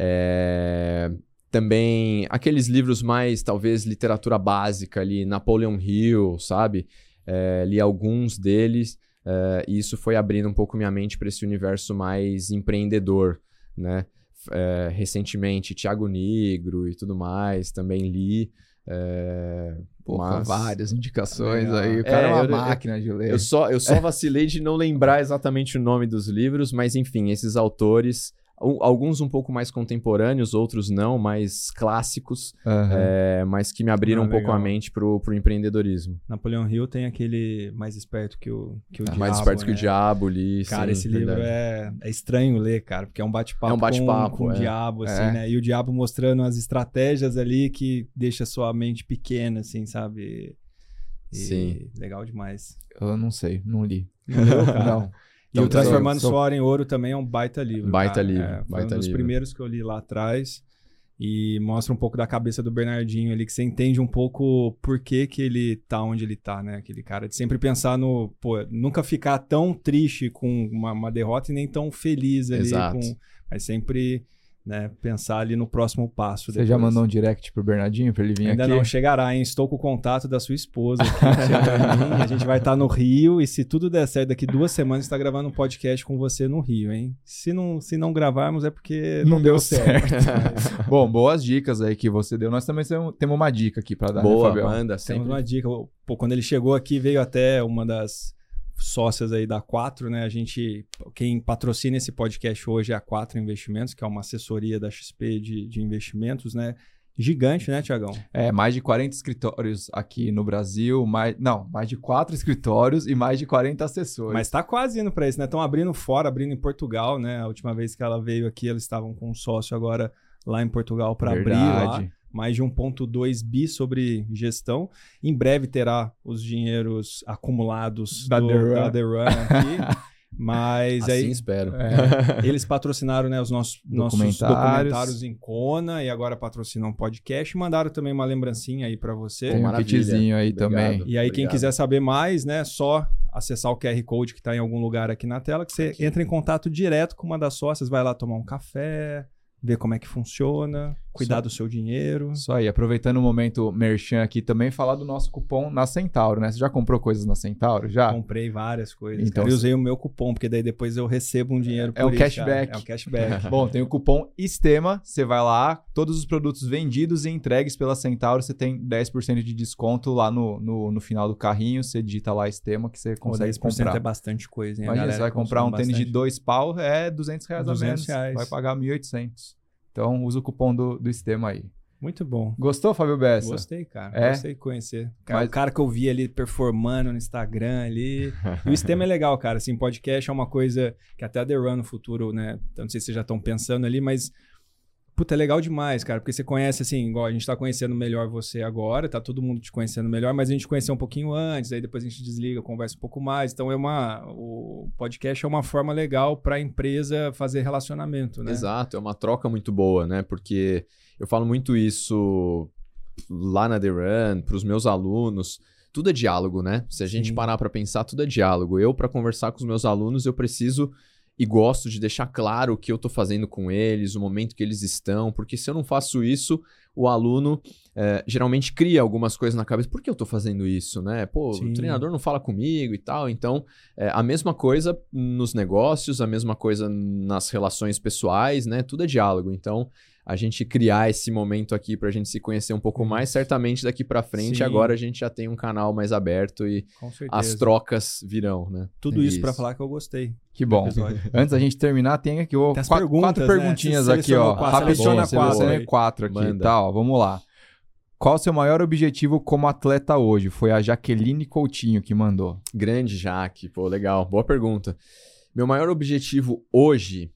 É, também aqueles livros mais, talvez, literatura básica ali, Napoleon Hill, sabe? É, li alguns deles é, e isso foi abrindo um pouco minha mente para esse universo mais empreendedor, né? É, recentemente, Thiago Negro e tudo mais, também li. É, Porra, mas... várias indicações Legal. aí. O cara é, é uma eu, máquina de ler. Eu só, eu só vacilei de não lembrar exatamente o nome dos livros, mas enfim, esses autores, um, alguns um pouco mais contemporâneos, outros não, mais clássicos, uhum. é, mas que me abriram ah, um pouco a mente pro, pro empreendedorismo. Napoleon Hill tem aquele Mais Esperto que o, que o ah, Diabo. Mais Esperto né? que o Diabo, li. Cara, sim, esse verdade. livro é, é estranho ler, cara, porque é um bate-papo, é um bate-papo com, com é. o Diabo, assim, é. né? E o Diabo mostrando as estratégias ali que deixa sua mente pequena, assim, sabe? E sim. Legal demais. Eu não sei, não li. Não leu, cara? Não. E então, o Transformando sou... Suor Hora em Ouro também é um baita livro. Baita cara. livro. É, foi baita um dos livro. primeiros que eu li lá atrás. E mostra um pouco da cabeça do Bernardinho ali, que você entende um pouco por que, que ele tá onde ele tá, né? Aquele cara de sempre pensar no... Pô, nunca ficar tão triste com uma, uma derrota e nem tão feliz ali. Exato. Com, mas sempre... Né, pensar ali no próximo passo. Você depois. já mandou um direct pro Bernardinho pra ele vir Ainda aqui? Ainda não, chegará, hein? Estou com o contato da sua esposa aqui. A gente vai estar no Rio e se tudo der certo, daqui duas semanas está gravando um podcast com você no Rio, hein? Se não, se não gravarmos é porque não, não deu deu certo. certo. Bom, boas dicas aí que você deu. Nós também temos uma dica aqui pra dar, Boa, né, Fabião? manda. Temos uma dica. Pô, quando ele chegou aqui, veio até uma das sócias aí da Quatro, né? A gente, quem patrocina esse podcast hoje é a Quatro Investimentos, que é uma assessoria da X P de, de investimentos, né? Gigante, né, Tiagão? É, mais de quarenta escritórios aqui no Brasil, mais, não, mais de quatro escritórios e mais de quarenta assessores. Mas tá quase indo para isso, né? Estão abrindo fora, abrindo em Portugal, né? A última vez que ela veio aqui, eles estavam com um sócio agora lá em Portugal para abrir lá. Mais de um vírgula dois bi sobre gestão. Em breve terá os dinheiros acumulados da, do, The, Run. da The Run aqui. Mas assim aí, espero. É, eles patrocinaram, né, os nossos documentários. nossos documentários em Kona e agora patrocinam um podcast. Mandaram também uma lembrancinha aí para você. Tem um kitzinho aí Obrigado. também. E aí, Obrigado. quem quiser saber mais, né, só acessar o Q R Code que está em algum lugar aqui na tela, que você aqui. entra em contato direto com uma das sócias, vai lá tomar um café, ver como é que funciona, cuidar Só... do seu dinheiro. Isso aí, aproveitando o momento merchan aqui também, falar do nosso cupom na Centauro, né? Você já comprou coisas na Centauro, já? Comprei várias coisas. Então, cara. Eu usei o meu cupom, porque daí depois eu recebo um dinheiro por É um isso, cashback. Cara. É um cashback. Bom, tem o cupom STEMA, você vai lá, todos os produtos vendidos e entregues pela Centauro, você tem dez por cento de desconto lá no, no, no final do carrinho, você digita lá STEMA que você consegue dez por cento comprar. é bastante coisa, hein? Imagina, você vai comprar um tênis de dois pau, é duzentos reais a menos, reais. vai pagar mil e oitocentos. Então, usa o cupom do, do STEMA aí. Muito bom. Gostou, Fábio Bessa? Gostei, cara. É? Gostei de conhecer. Cara, Mas... O cara que eu vi ali performando no Instagram ali. E o sistema é legal, cara. Assim, podcast é uma coisa que até a The Run no futuro, né? Eu não sei se vocês já estão pensando ali, mas... Puta, é legal demais, cara. Porque você conhece, assim, igual a gente tá conhecendo melhor você agora, tá todo mundo te conhecendo melhor, mas a gente conheceu um pouquinho antes, aí depois a gente desliga, conversa um pouco mais. Então, é uma... O podcast é uma forma legal pra empresa fazer relacionamento, né? Exato, é uma troca muito boa, né? Porque eu falo muito isso lá na The Run, pros meus alunos. Tudo é diálogo, né? Se a gente Sim. parar pra pensar, tudo é diálogo. Eu, pra conversar com os meus alunos, eu preciso... E gosto de deixar claro o que eu estou fazendo com eles, o momento que eles estão, porque se eu não faço isso, o aluno é, geralmente cria algumas coisas na cabeça. Por que eu estou fazendo isso, né? Pô, Sim. o treinador não fala comigo e tal. Então, é, a mesma coisa nos negócios, a mesma coisa nas relações pessoais, né? Tudo é diálogo. Então, a gente criar esse momento aqui para a gente se conhecer um pouco mais, certamente daqui para frente, Sim. agora a gente já tem um canal mais aberto e Com certeza. as trocas virão, né? Tudo É isso para falar que eu gostei. Que bom. Episódio. Antes da gente terminar, tem aqui ó, Tem as quatro, perguntas, quatro né? perguntinhas Você aqui, ó. selecionou quatro. Rapidinho, Seleciona quatro selecionei aí. quatro aqui, Manda. tá? Ó, vamos lá. Qual o seu maior objetivo como atleta hoje? Foi a Jaqueline Coutinho que mandou. Grande Jaque, pô, legal. Boa pergunta. Meu maior objetivo hoje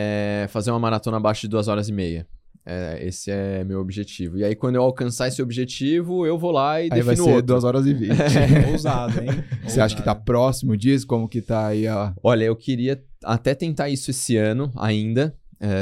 é fazer uma maratona abaixo de duas horas e meia. É, esse é meu objetivo. E aí, quando eu alcançar esse objetivo, eu vou lá e Aí vai defino ser outro. duas horas e vinte. É, ousado, hein? Você acha que tá próximo disso? Como que tá aí, ó? Olha, eu queria até tentar isso esse ano ainda,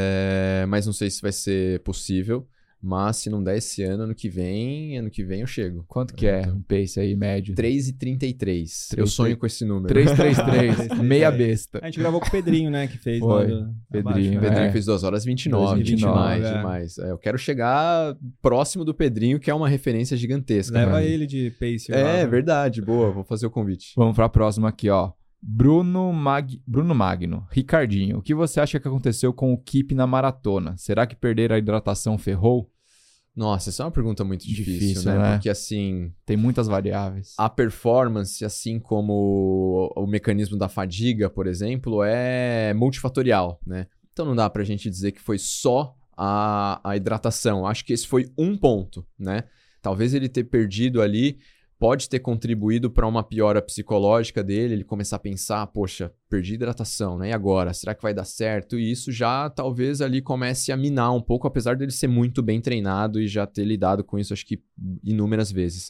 é, mas não sei se vai ser possível. Mas se não der esse ano, ano que vem, ano que vem eu chego. Quanto que é um pace aí médio? três e trinta e três. Eu três, sonho com esse número. três três três, meia besta. A gente gravou com o Pedrinho, né? Que fez Foi. lá do, Pedrinho, abaixo, O né? Pedrinho É. fez duas horas e vinte e nove. vinte e nove, demais, é. demais. É, eu quero chegar próximo do Pedrinho, que é uma referência gigantesca. pra Leva mim. ele de pace. É, lá, verdade. Boa, vou fazer o convite. Vamos pra próxima aqui, ó. Bruno, Mag... Bruno Magno. Ricardinho, o que você acha que aconteceu com o Keep na maratona? Será que perder a hidratação ferrou? Nossa, essa é uma pergunta muito difícil, Difícil, né? né? Porque, assim, Tem muitas variáveis. a performance, assim como o, o mecanismo da fadiga, por exemplo, é multifatorial, né? Então não dá pra gente dizer que foi só a, a hidratação. Acho que esse foi um ponto, né? Talvez ele ter perdido ali pode ter contribuído para uma piora psicológica dele, ele começar a pensar, poxa, perdi hidratação, né? E agora? Será que vai dar certo? E isso já talvez ali comece a minar um pouco, apesar dele ser muito bem treinado e já ter lidado com isso, acho que inúmeras vezes.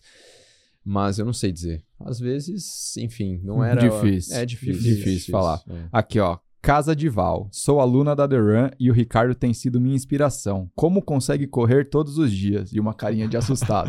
Mas eu não sei dizer. Às vezes, enfim, não era... Difícil. É difícil. Difícil, difícil falar. é. Aqui, ó. Casa de Val. Sou aluna da The Run e o Ricardo tem sido minha inspiração. Como consegue correr todos os dias? E uma carinha de assustado.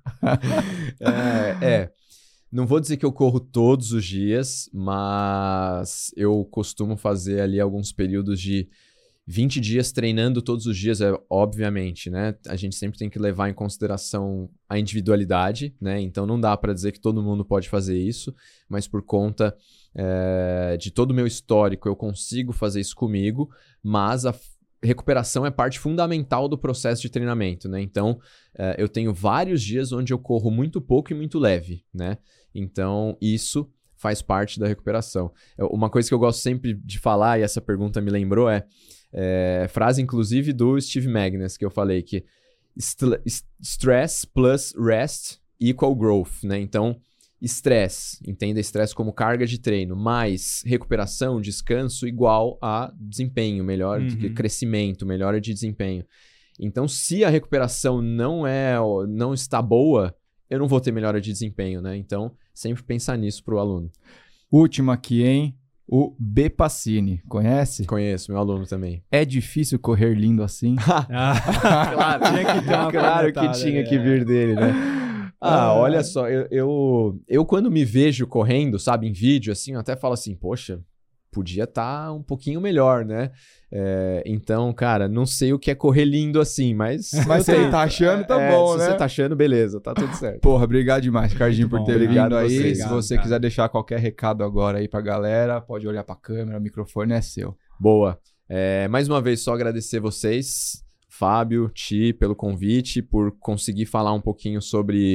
é, é. Não vou dizer que eu corro todos os dias, mas eu costumo fazer ali alguns períodos de vinte dias treinando todos os dias, é, obviamente, né? A gente sempre tem que levar em consideração a individualidade, né? Então não dá para dizer que todo mundo pode fazer isso, mas por conta é, de todo o meu histórico eu consigo fazer isso comigo, mas a recuperação é parte fundamental do processo de treinamento, né? Então, é, eu tenho vários dias onde eu corro muito pouco e muito leve, né? Então, isso faz parte da recuperação. Uma coisa que eu gosto sempre de falar, e essa pergunta me lembrou, é, é frase, inclusive, do Steve Magness, que eu falei que stress plus rest equal growth, né? Então, estresse, entenda estresse como carga de treino, mais recuperação, descanso, igual a desempenho, melhor Uhum. de crescimento, melhora de desempenho. Então, se a recuperação não é, não está boa, eu não vou ter melhora de desempenho, né? Então, sempre pensar nisso para o aluno. Última aqui, hein? O B. Pacini. Conhece? Conheço, meu aluno também. É difícil correr lindo assim? Ah, Claro, tinha que ter uma claro que comentada, tinha né? que vir dele, né? Ah, Ah. olha só, eu, eu, eu quando me vejo correndo, sabe, em vídeo, assim, eu até falo assim, poxa, podia estar um pouquinho melhor, né? É, então, cara, não sei o que é correr lindo assim, mas... Mas eu você tenho. tá achando, tá É, bom, se né? você tá achando, beleza, tá tudo certo. Porra, obrigado demais, Ricardinho, por Muito ter bom, vindo obrigado a aí. você. Se Obrigado, você cara. quiser deixar qualquer recado agora aí pra galera, pode olhar pra câmera, o microfone é seu. Boa. É, mais uma vez, só agradecer vocês, Fábio, Ti, pelo convite, por conseguir falar um pouquinho sobre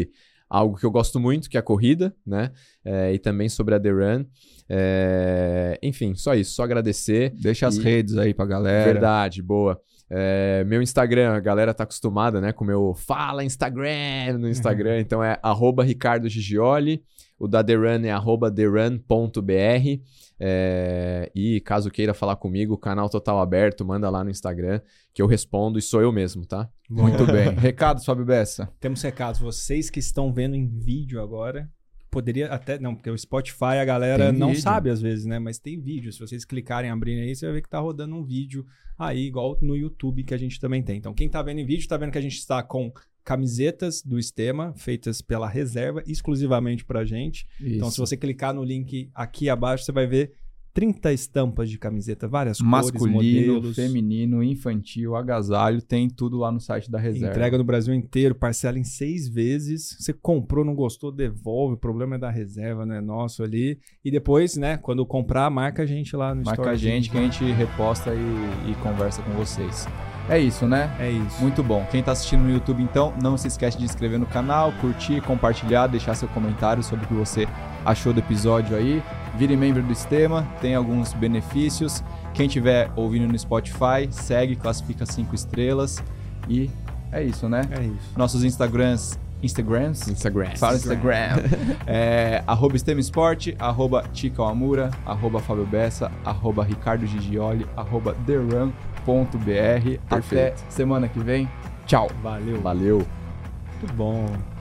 algo que eu gosto muito, que é a corrida, né? É, e também sobre a The Run. É, enfim, só isso, só agradecer. Deixa as e... redes aí pra galera. Verdade, boa. É, meu Instagram, a galera tá acostumada, né, com o meu Fala Instagram no Instagram, uhum. Então é arroba Ricardo Gigioli, o da The Run é arroba therun ponto br, é, e caso queira falar comigo, canal total aberto, manda lá no Instagram que eu respondo e sou eu mesmo, tá? Muito bem. Recados, Fábio Bessa? Temos recados, vocês que estão vendo em vídeo agora, poderia até, não, porque o Spotify a galera tem não vídeo. Sabe às vezes, né, mas tem vídeo, se vocês clicarem, abrirem aí, você vai ver que tá rodando um vídeo aí, igual no YouTube que a gente também tem. Então, quem tá vendo em vídeo, tá vendo que a gente está com camisetas do Estema, feitas pela Reserva, exclusivamente pra gente. Isso. Então, se você clicar no link aqui abaixo, você vai ver trinta estampas de camiseta, várias masculino, cores, modelos. Feminino, infantil, agasalho, tem tudo lá no site da Reserva. Entrega no Brasil inteiro, parcela em seis vezes. Você comprou, não gostou, devolve. O problema é da Reserva, não é nosso ali. E depois, né, quando comprar, marca a gente lá no Marca store. Marca a gente que a gente reposta e, e conversa com vocês. É isso, né? É isso. Muito bom. Quem tá assistindo no YouTube, então, não se esquece de se inscrever no canal, curtir, compartilhar, deixar seu comentário sobre o que você achou do episódio aí. Vire membro do Estema, tem alguns benefícios. Quem estiver ouvindo no Spotify, segue, classifica cinco estrelas. E é isso, né? É isso. Nossos Instagrams... Instagrams? Instagram. Fala Instagram. é, arroba Estema Esporte, arroba Tica Amura, arroba Fábio Bessa, arroba Ricardo Gigioli, arroba therun ponto br. Até semana que vem. Tchau. Valeu. Valeu. Muito bom.